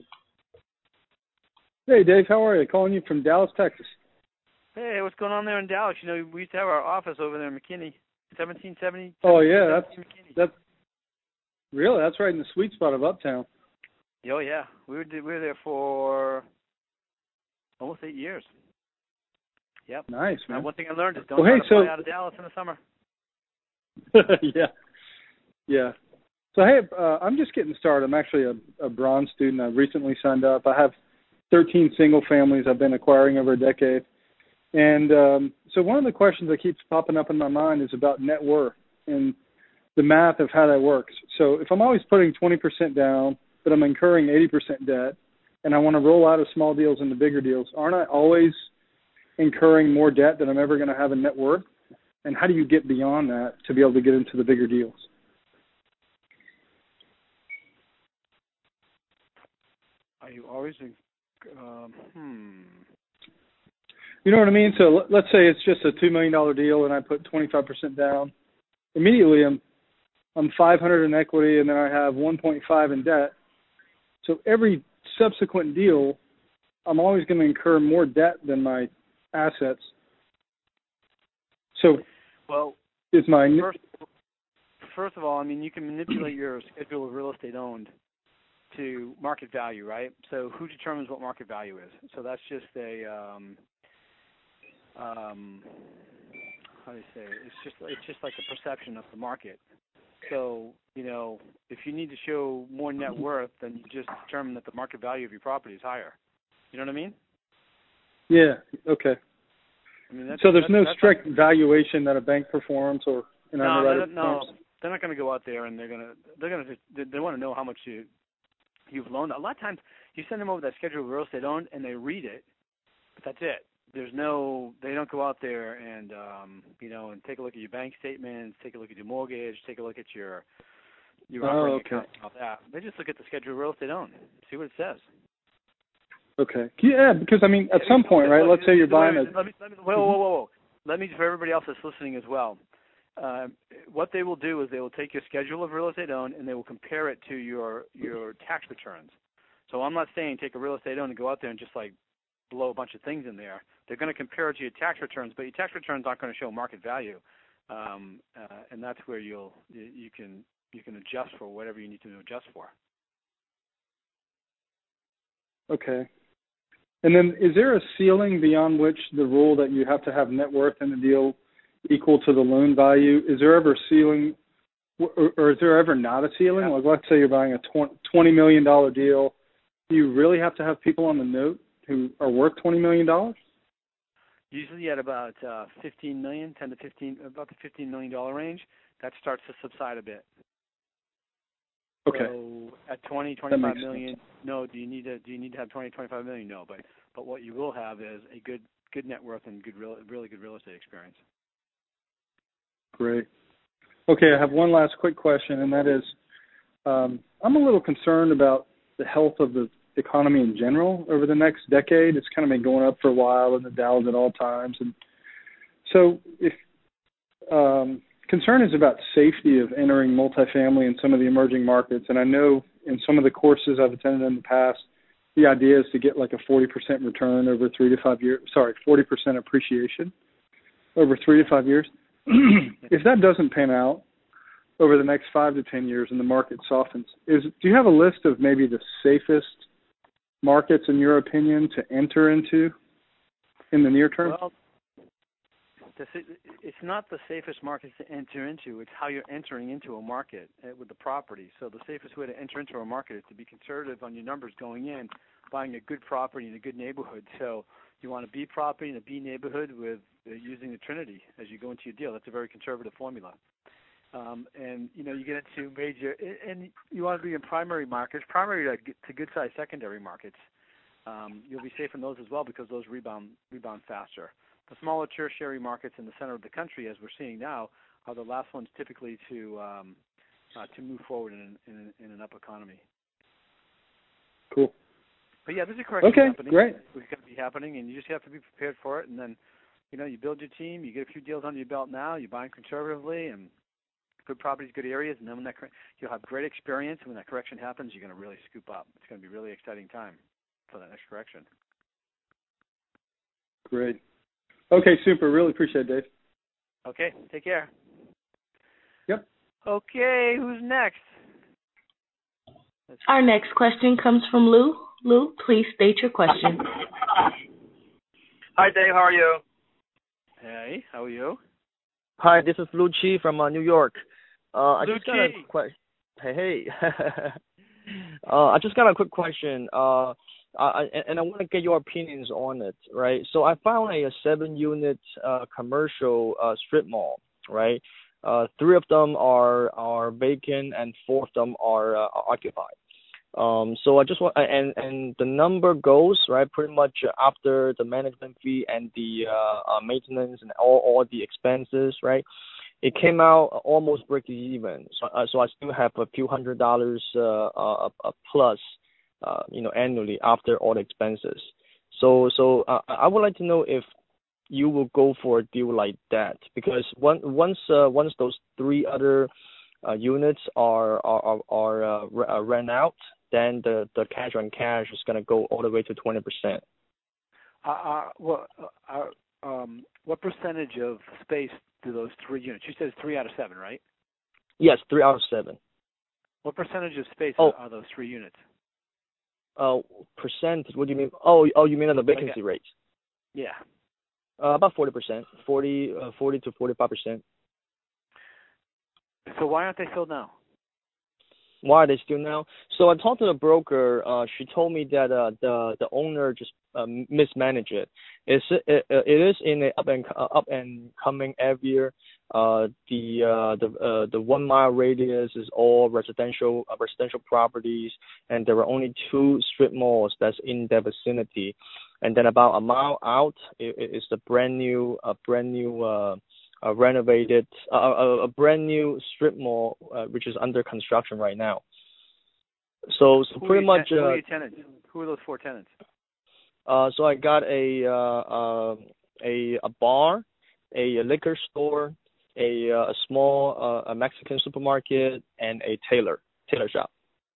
Hey, Dave. How are you? Calling you from Dallas, Texas. Hey, what's going on there in Dallas? We used to have our office over there in McKinney, 1770. Oh yeah, that's really that's right in the sweet spot of Uptown. Oh yeah, we were there for almost 8 years. Yep. Nice, man. Now, one thing I learned is don't try to fly out of Dallas in the summer. Yeah. So hey, I'm just getting started. I'm actually a bronze student. I've recently signed up. I have 13 single families I've been acquiring over a decade. And so one of the questions that keeps popping up in my mind is about net worth and the math of how that works. So if I'm always putting 20% down, but I'm incurring 80% debt, and I want to roll out of small deals into bigger deals, aren't I always incurring more debt than I'm ever going to have in net worth? And how do you get beyond that to be able to get into the bigger deals? Are you always You know what I mean? So let's say it's just a $2 million deal and I put 25% down. Immediately I'm 500 in equity and then I have 1.5 in debt. So every subsequent deal, I'm always going to incur more debt than my assets. So is my first of all, I mean, you can manipulate your schedule of real estate owned to market value, right? So who determines what market value is? So that's just a how do you say it? It's just like a perception of the market. So, if you need to show more net worth, then you just determine that the market value of your property is higher. You know what I mean? Yeah. Okay. I mean, so there's no strict valuation that a bank performs or an underwriter performs? No, they're not going to go out there and they want to know how much you've loaned. A lot of times you send them over that schedule of real estate owned and they read it, but that's it. They don't go out there and and take a look at your bank statements, take a look at your mortgage, take a look at your operating account and all that. They just look at the schedule of real estate owned, see what it says. Okay. Yeah, because I mean, at some point, right? Let's say you're buying a. Whoa. Let me, for everybody else that's listening as well. What they will do is they will take your schedule of real estate owned and they will compare it to your tax returns. So I'm not saying take a real estate owned and go out there and just like blow a bunch of things in there. They're going to compare it to your tax returns, but your tax returns aren't going to show market value, and that's where you can adjust for whatever you need to adjust for. Okay. And then is there a ceiling beyond which the rule that you have to have net worth in the deal equal to the loan value? Is there ever a ceiling, or is there ever not a ceiling? Yeah. Like, let's say you're buying a $20 million deal. Do you really have to have people on the note who are worth $20 million? Usually at about 15 million, 10 to 15, about the $15 million range, that starts to subside a bit. Okay. So at 20, 25 million, sense. No. Do you need to have 20, 25 million? No. But what you will have is a good net worth and really good real estate experience. Great. Okay, I have one last quick question, and that is, I'm a little concerned about the health of the economy in general over the next decade. It's kind of been going up for a while, and the Dow's at all times. And so if concern is about safety of entering multifamily in some of the emerging markets, and I know in some of the courses I've attended in the past, the idea is to get like a 40% return over 3 to 5 years. 40% appreciation over 3 to 5 years. If that doesn't pan out over the next 5 to 10 years and the market softens, do you have a list of maybe the safest markets, in your opinion, to enter into in the near term? Well, it's not the safest markets to enter into. It's how you're entering into a market with the property. So the safest way to enter into a market is to be conservative on your numbers going in, buying a good property in a good neighborhood. So you want a B property in a B neighborhood with using the Trinity as you go into your deal. That's a very conservative formula. And you get into major, and you want to be in primary markets, primary to good-sized secondary markets. You'll be safe in those as well because those rebound faster. The smaller tertiary markets in the center of the country, as we're seeing now, are the last ones typically to move forward in an up economy. Cool. But yeah, there's a correction happening. Great. It's going to be happening, and you just have to be prepared for it. And then, you build your team, you get a few deals under your belt now, you buy them conservatively, and good properties, good areas, and then when you'll have great experience. When that correction happens, you're going to really scoop up. It's going to be a really exciting time for that next correction. Great. Okay, super. Really appreciate it, Dave. Okay, take care. Yep. Okay, who's next? Our next question comes from Lou. Lou, please state your question. Hi, Dave. How are you? Hey, how are you? Hi, this is Lu Chi from New York. I Lu just got a question. Hey. I just got a quick question. And I want to get your opinions on it, right? So I found a 7-unit commercial strip mall, right? 3 of them are vacant and 4 of them are occupied. So I just want, and the number goes, right, pretty much after the management fee and the maintenance and all the expenses, right? It came out almost break even. So I still have a few $100 plus, annually after all the expenses. So I would like to know if you will go for a deal like that, because once those 3 other units are rent out, then the cash on cash is going to go all the way to 20%. What percentage of space do those 3 units? You said 3 out of 7, right? Yes, 3 out of 7. What percentage of space are those 3 units? Percentage? What do you mean? Oh, you mean on the vacancy rate? Yeah. About 40%, 40 to 45%. So why aren't they filled now? Why are they still now? So I talked to the broker. She told me that the owner just mismanaged it. It is in a up and coming area. The 1 mile radius is all residential properties, and there are only 2 strip malls that's in their vicinity. And then about a mile out is the brand new renovated a brand new strip mall which is under construction right now. So pretty much. Who are your tenants? Who are those 4 tenants? So I got a bar, a liquor store, a small a Mexican supermarket, and a tailor shop.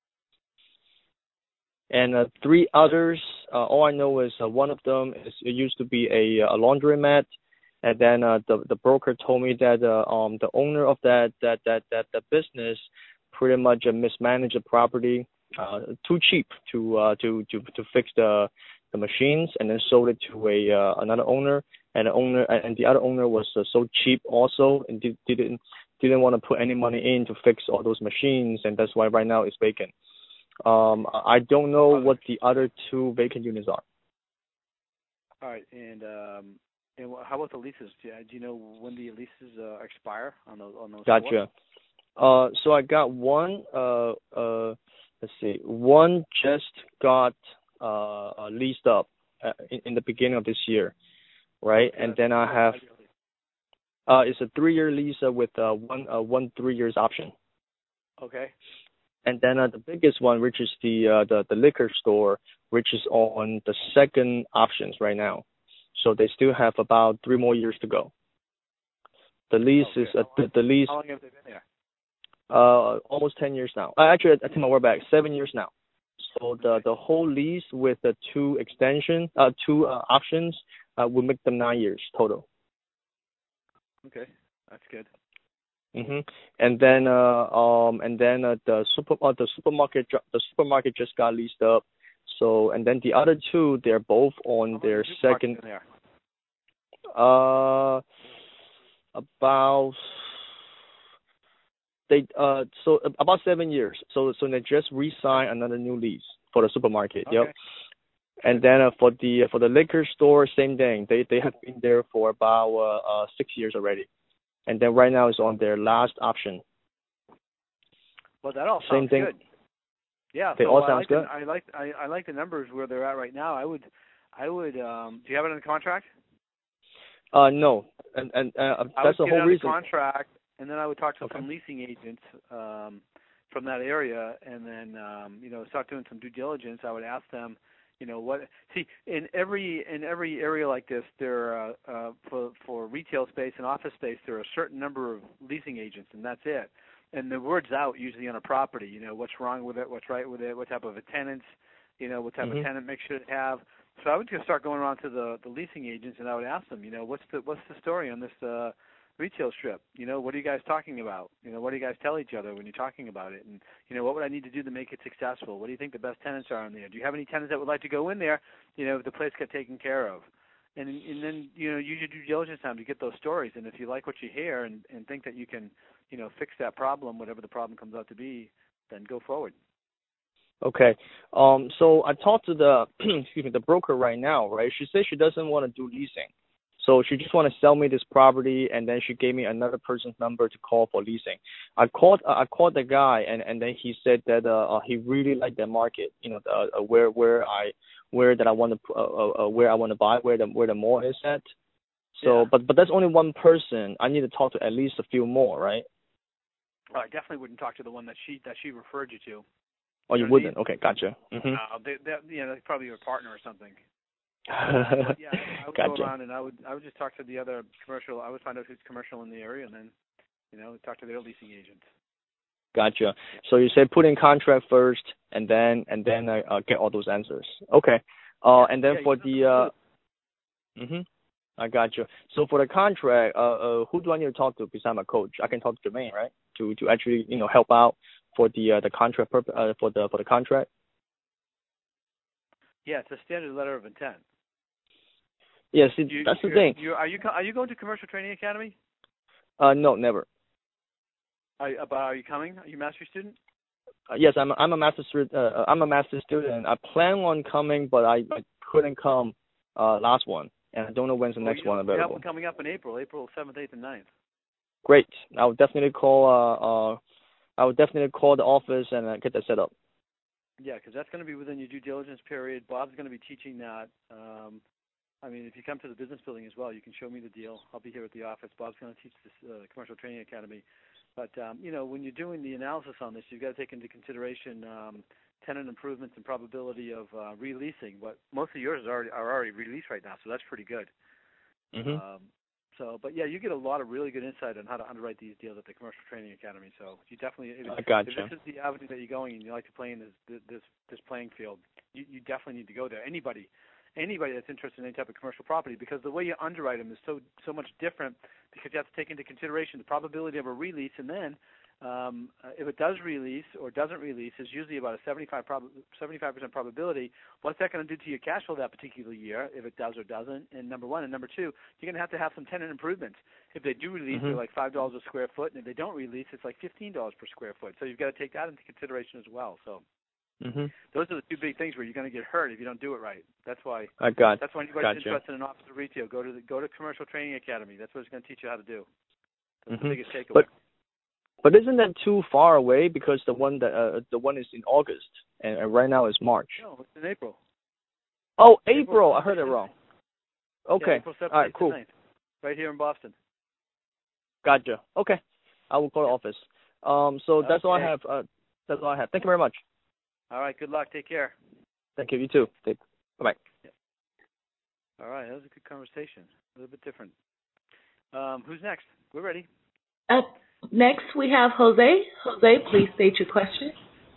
And 3 others. All I know is one of them it used to be a laundromat, and then the broker told me that the owner of that business pretty much mismanaged the property, too cheap to fix the machines, and then sold it to another owner, and the other owner was so cheap also, and didn't want to put any money in to fix all those machines, and that's why right now it's vacant. I don't know what the other 2 vacant units are. All right, and how about the leases? Do you know when the leases expire on those? Gotcha. So I got one. Let's see. One just got leased up in the beginning of this year, right? Okay. And then I have it's a 3-year lease with one 3 years option. Okay. And then the biggest one, which is the liquor store, which is on the 2nd options right now. So they still have about 3 more years to go. The lease is the lease. How long have they been there? Almost 10 years now. Actually, I take my word back. 7 years now. So the whole lease with the 2 options will make them 9 years total. Okay, that's good. And then the supermarket just got leased up. So, and then the other two, they're both on their second. About 7 years. So they just re-signed another new lease for the supermarket. Okay. Yep. And then for the liquor store, same thing. They have been there for about 6 years already, and then right now is on their last option. Well, that all same sounds thing. good. Yeah, they so all sounds good. I like the numbers where they're at right now. I would. Do you have it in the contract? No, and that's the whole reason. Contract, and then I would talk to some leasing agents from that area, and then start doing some due diligence. I would ask them, in every area like this, there for retail space and office space, there are a certain number of leasing agents, and that's it. And the word's out usually on a property. What's wrong with it, what's right with it, what type of a tenant, what type of tenant mix should it have. So I would just start going around to the leasing agents, and I would ask them, what's the story on this retail strip? What are you guys talking about? What do you guys tell each other when you're talking about it? And what would I need to do to make it successful? What do you think the best tenants are in there? Do you have any tenants that would like to go in there? If the place got taken care of, and then use your due diligence time to get those stories. And if you like what you hear and think that you can fix that problem, whatever the problem comes out to be, then go forward. Okay. So I talked to the broker right now, right? She says she doesn't want to do leasing. So she just want to sell me this property, and then she gave me another person's number to call for leasing. I called the guy, and then he said that he really liked the market, where I want to buy, where the mall is at. So, yeah. but that's only one person. I need to talk to at least a few more, right? Well, I definitely wouldn't talk to the one that she referred you to. Oh, you wouldn't? Okay, gotcha. Mm-hmm. They're probably your partner or something. I would gotcha. go around and I would just talk to the other commercial. I would find out who's commercial in the area, and then talk to their leasing agents. Gotcha. So you said put in contract first, and then get all those answers. Okay. And then for the I gotcha. So for the contract, who do I need to talk to besides my coach? I can talk to Jermaine, right? To actually help out for the contract for the contract. Yeah, it's a standard letter of intent. Yeah, see, that's the thing. Are you going to Commercial Training Academy? No, never. Are you coming? Are you a master's student? Yes, I'm a master's student. I'm a master's student. I plan on coming, but I couldn't come last one, and I don't know when's the next one available. We have one coming up in April 7th, 8th, and 9th. Great. I would definitely call. I would definitely call the office and get that set up. Yeah, because that's going to be within your due diligence period. Bob's going to be teaching that. If you come to the business building as well, you can show me the deal. I'll be here at the office. Bob's going to teach this Commercial Training Academy. But, when you're doing the analysis on this, you've got to take into consideration tenant improvements and probability of releasing. But most of yours are already released right now, so that's pretty good. Mm-hmm. But you get a lot of really good insight on how to underwrite these deals at the Commercial Training Academy. So you definitely, if this is the avenue that you're going and you like to play in this playing field, you definitely need to go there. Anybody that's interested in any type of commercial property, because the way you underwrite them is so much different, because you have to take into consideration the probability of a release, and then if it does release or doesn't release, is usually about a 75% probability. What's that going to do to your cash flow that particular year, if it does or doesn't? And number one, and number two, you're going to have some tenant improvements. If they do release, they're like $5 a square foot, and if they don't release, it's like $15 per square foot. So you've got to take that into consideration as well. So those are the two big things where you're going to get hurt if you don't do it right. That's why. That's why anybody's interested in office or retail, go to Commercial Training Academy. That's what it's going to teach you how to do. That's the biggest takeaway. But isn't that too far away? Because the one is in August, and right now is March. No, it's in April. Oh, April! I heard it wrong. Okay. Yeah, April 7th, all right, cool. 9th, right here in Boston. Gotcha. Okay, I will call the office. So that's all I have. That's all I have. Thank you very much. All right. Good luck. Take care. Thank you. You too. Bye-bye. Yeah. All right. That was a good conversation. A little bit different. Who's next? We're ready. Up next, we have Jose. Jose, please state your question.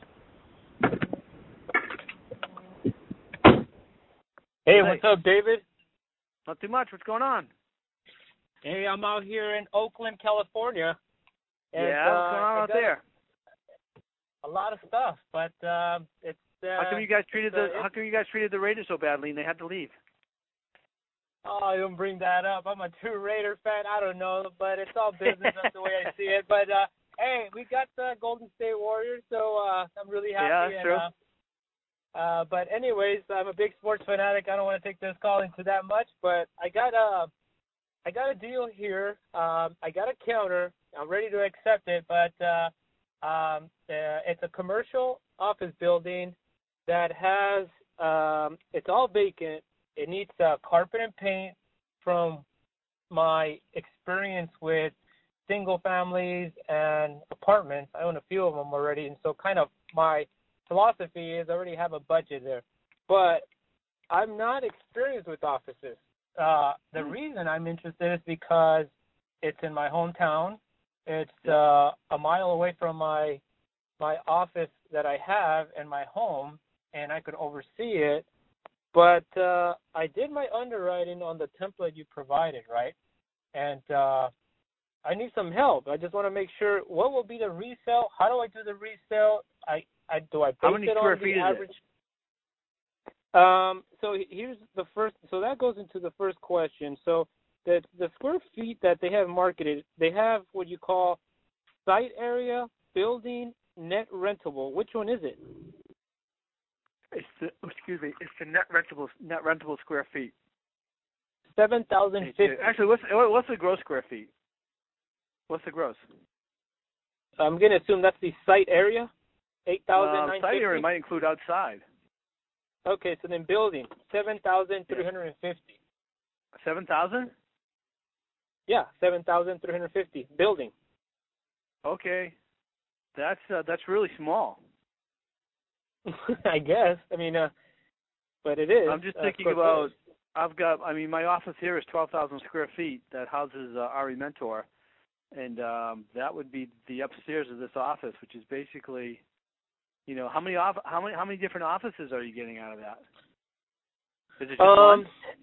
Hey, what's up, David? Not too much. What's going on? Hey, I'm out here in Oakland, California. And, what's going on out there? A lot of stuff, but it's How come you guys treated the Raiders so badly and they had to leave? Oh, I don't bring that up. I'm a true Raider fan. I don't know, but it's all business. That's the way I see it. But hey, we got the Golden State Warriors, so I'm really happy. Yeah, true. But anyways, I'm a big sports fanatic. I don't want to take this call into that much, but I got a deal here. I got a counter. I'm ready to accept it, but it's a commercial office building that has it's all vacant. It needs carpet and paint. From my experience with single families and apartments, I own a few of them already, and so kind of my philosophy is I already have a budget there. But I'm not experienced with offices. The reason I'm interested is because it's in my hometown. It's a mile away from my office that I have in my home, and I could oversee it. But I did my underwriting on the template you provided, right? And I need some help. I just want to make sure, what will be the resale? How do I do the resale? Do I base How many it square on feet the is average? So here's the first. So that goes into the first question. So the square feet that they have marketed, they have what you call site area, building, net rentable. Which one is it? It's the net rentable square feet. 7,050. Actually, what's the gross square feet? What's the gross? I'm gonna assume that's the site area. 8,950. Site area might include outside. Okay, so then building 7,350. 7,000? Yeah, 7,350. Building. Okay, that's really small. I guess. I mean, but it is. I'm just thinking about. My office here is 12,000 square feet. That houses Ari Mentor, and that would be the upstairs of this office, which is basically, how many different offices are you getting out of that? Is it just one?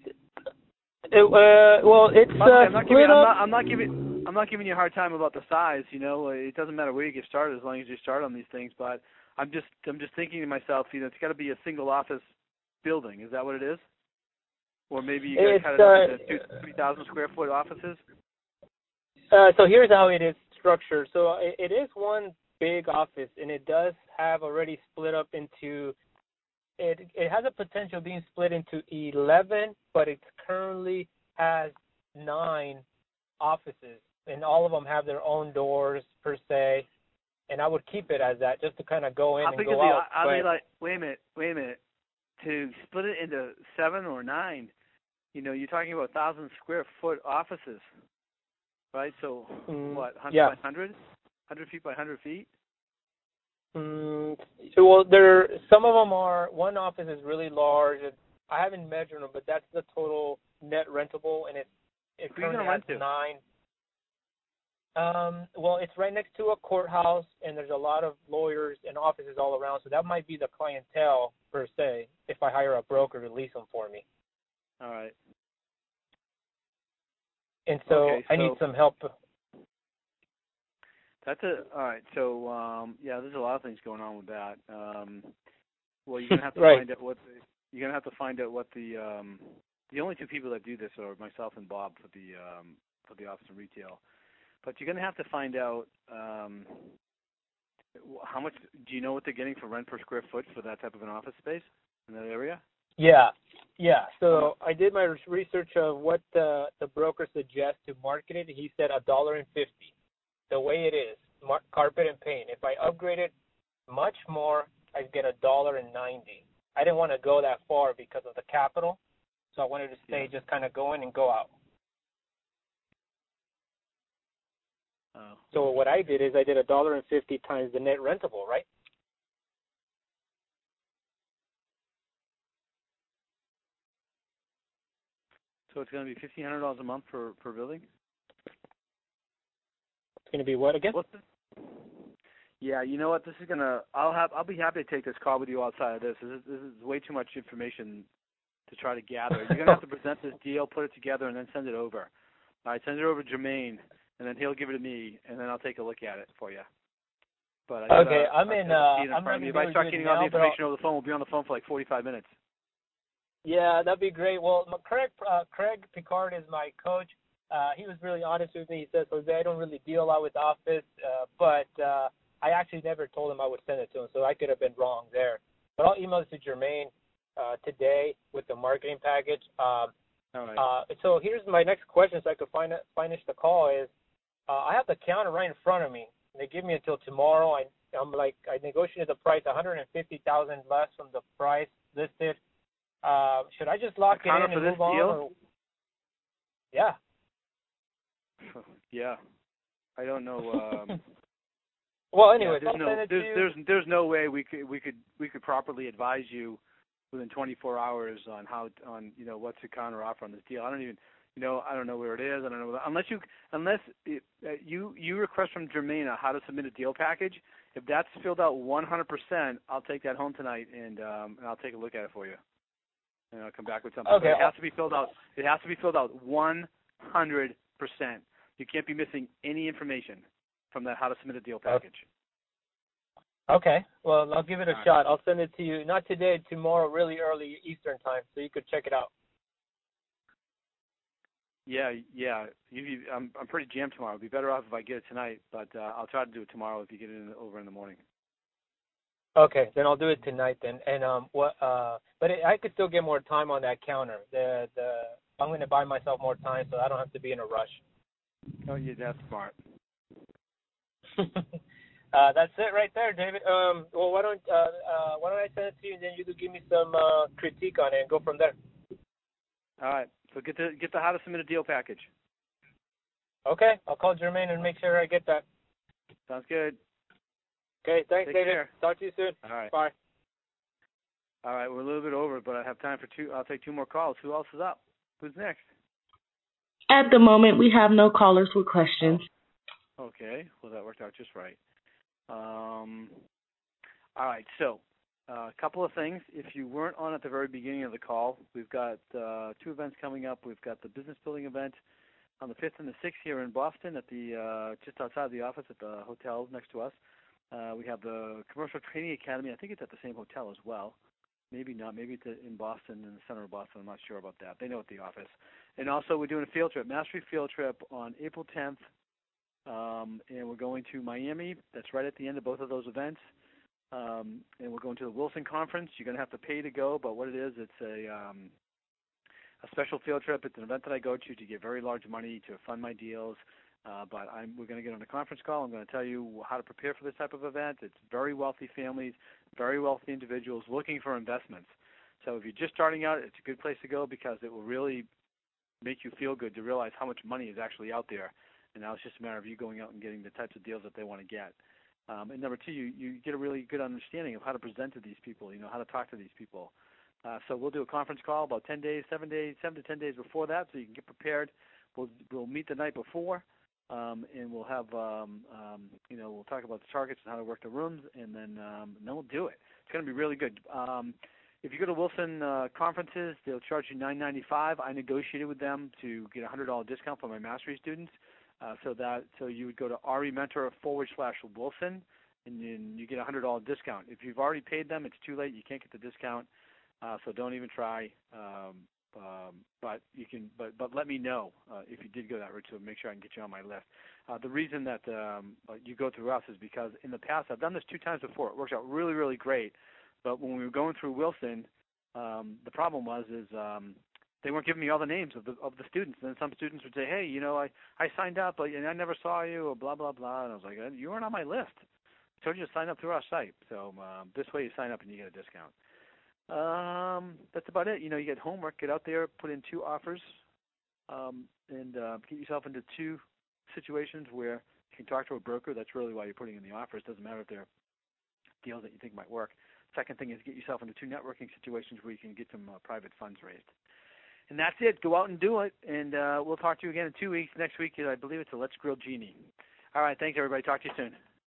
Well, it's split up. I'm not giving you a hard time about the size. It doesn't matter where you get started as long as you start on these things. But I'm just thinking to myself, it's got to be a single office building. Is that what it is? Or maybe you guys cut it up into 3,000 square foot offices? So here's how it is structured. So it is one big office, and it does have already split up into. It has a potential being split into 11, but it currently has 9 offices, and all of them have their own doors per se. And I would keep it as that, just to kind of go in and go out. Wait a minute. To split it into 7 or 9, you're talking about 1,000 square foot offices, right? So what? 100 by 100? 100 feet by 100 feet? Well, some of them are. One office is really large. I haven't measured them, but that's the total net rentable, and it currently has 9. Well, it's right next to a courthouse, and there's a lot of lawyers and offices all around, so that might be the clientele, per se, if I hire a broker to lease them for me. All right. And so I need some help. All right. So, there's a lot of things going on with that. Well, you're going to have to find out what the only 2 people that do this are myself and Bob for the office and retail. But you're going to have to find out how much. Do you know what they're getting for rent per square foot for that type of an office space in that area? Yeah. So I did my research of what the broker suggests to market it. He said $1.50. The way it is, carpet and paint. If I upgrade it much more, I get $1.90. I didn't want to go that far because of the capital, so I wanted to stay just kind of go in and go out. So what I did is I did $1.50 times the net rentable, right? So it's going to be $1,500 a month per building. It's going to be what again? Yeah, you know what? This is gonna. I'll be happy to take this call with you outside of this. This is way too much information to try to gather. You're gonna have to present this deal, put it together, and then send it over. All right, send it over to Jermaine, and then he'll give it to me, and then I'll take a look at it for you. But I'm in. If I start getting all the information over the phone, we'll be on the phone for like 45 minutes. Yeah, that'd be great. Well, Craig Picard is my coach. He was really honest with me. He says, Jose, I don't really deal a lot with Office, but I actually never told him I would send it to him, so I could have been wrong there. But I'll email it to Jermaine today with the marketing package. All right. So here's my next question, so I could finish the call. Is I have the counter right in front of me. They give me until tomorrow. I negotiated the price $150,000 less from the price listed. Should I just lock it in and move on? Or... Yeah. Yeah. I don't know. Well, anyway, there's no way we could properly advise you within 24 hours on what's the counter offer on this deal. I don't know where it is. I don't know unless you request from Jermaine how to submit a deal package. If that's filled out 100%, I'll take that home tonight and I'll take a look at it for you. And I'll come back with something. Okay. But it has to be filled out. It has to be filled out 100%. You can't be missing any information from that how to submit a deal package. Okay. Well, I'll give it a shot. I'll send it to you, not today, tomorrow, really early Eastern time, so you could check it out. Yeah. I'm pretty jammed tomorrow. It'd be better off if I get it tonight, but I'll try to do it tomorrow if you get it over in the morning. Okay, then I'll do it tonight then. And I could still get more time on that counter. I'm going to buy myself more time so I don't have to be in a rush. Oh, yeah, that's smart. That's it right there, David. Well, why don't I send it to you and then you could give me some critique on it and go from there. All right. So get the how to submit a deal package. Okay, I'll call Jermaine and make sure I get that. Sounds good. Okay, thanks, Take David. care. Talk to you soon. All right. Bye. All right, we're a little bit over, but I have time for two. I'll take two more calls. Who else is up? Who's next? At the moment, we have no callers with questions. Okay. Well, that worked out just right. All right. So, a couple of things. If you weren't on at the very beginning of the call, we've got two events coming up. We've got the business building event on the 5th and the 6th here in Boston at the just outside the office at the hotel next to us. We have the Commercial Training Academy. I think it's at the same hotel as well. Maybe not. Maybe it's in Boston, in the center of Boston. I'm not sure about that. They know at the office. And also we're doing a field trip, Mastery field trip on April 10th. And we're going to Miami. That's right at the end of both of those events. And we're going to the Wilson Conference. You're going to have to pay to go, but what it is, it's a special field trip. It's an event that I go to get very large money to fund my deals. But we're going to get on a conference call. I'm going to tell you how to prepare for this type of event. It's very wealthy families, very wealthy individuals looking for investments. So if you're just starting out, it's a good place to go because it will really make you feel good to realize how much money is actually out there. And now it's just a matter of you going out and getting the types of deals that they want to get. And number two, you get a really good understanding of how to present to these people, how to talk to these people. So we'll do a conference call about 7 to 10 days before that so you can get prepared. We'll meet the night before. And we'll have, we'll talk about the targets and how to work the rooms, and then we'll do it. It's going to be really good. If you go to Wilson conferences, they'll charge you $9.95. I negotiated with them to get a $100 discount for my mastery students, so you would go to REmentor/Wilson, and then you get a $100 discount. If you've already paid them, it's too late. You can't get the discount, so don't even try. But you can. But let me know if you did go that route to make sure I can get you on my list. The reason that you go through us is because in the past I've done this 2 times before. It works out really, really great. But when we were going through Wilson, the problem was they weren't giving me all the names of the students. And then some students would say, hey, I signed up, and I never saw you, or blah blah blah. And I was like, you weren't on my list. I told you to sign up through our site. So this way you sign up and you get a discount. That's about it. You get homework, get out there, put in 2 offers, and get yourself into 2 situations where you can talk to a broker. That's really why you're putting in the offers. Doesn't matter if they're deals that you think might work. Second thing is get yourself into 2 networking situations where you can get some private funds raised. And that's it. Go out and do it, and we'll talk to you again in 2 weeks. Next week, I believe it's a Let's Grill Genie. All right, thanks, everybody. Talk to you soon.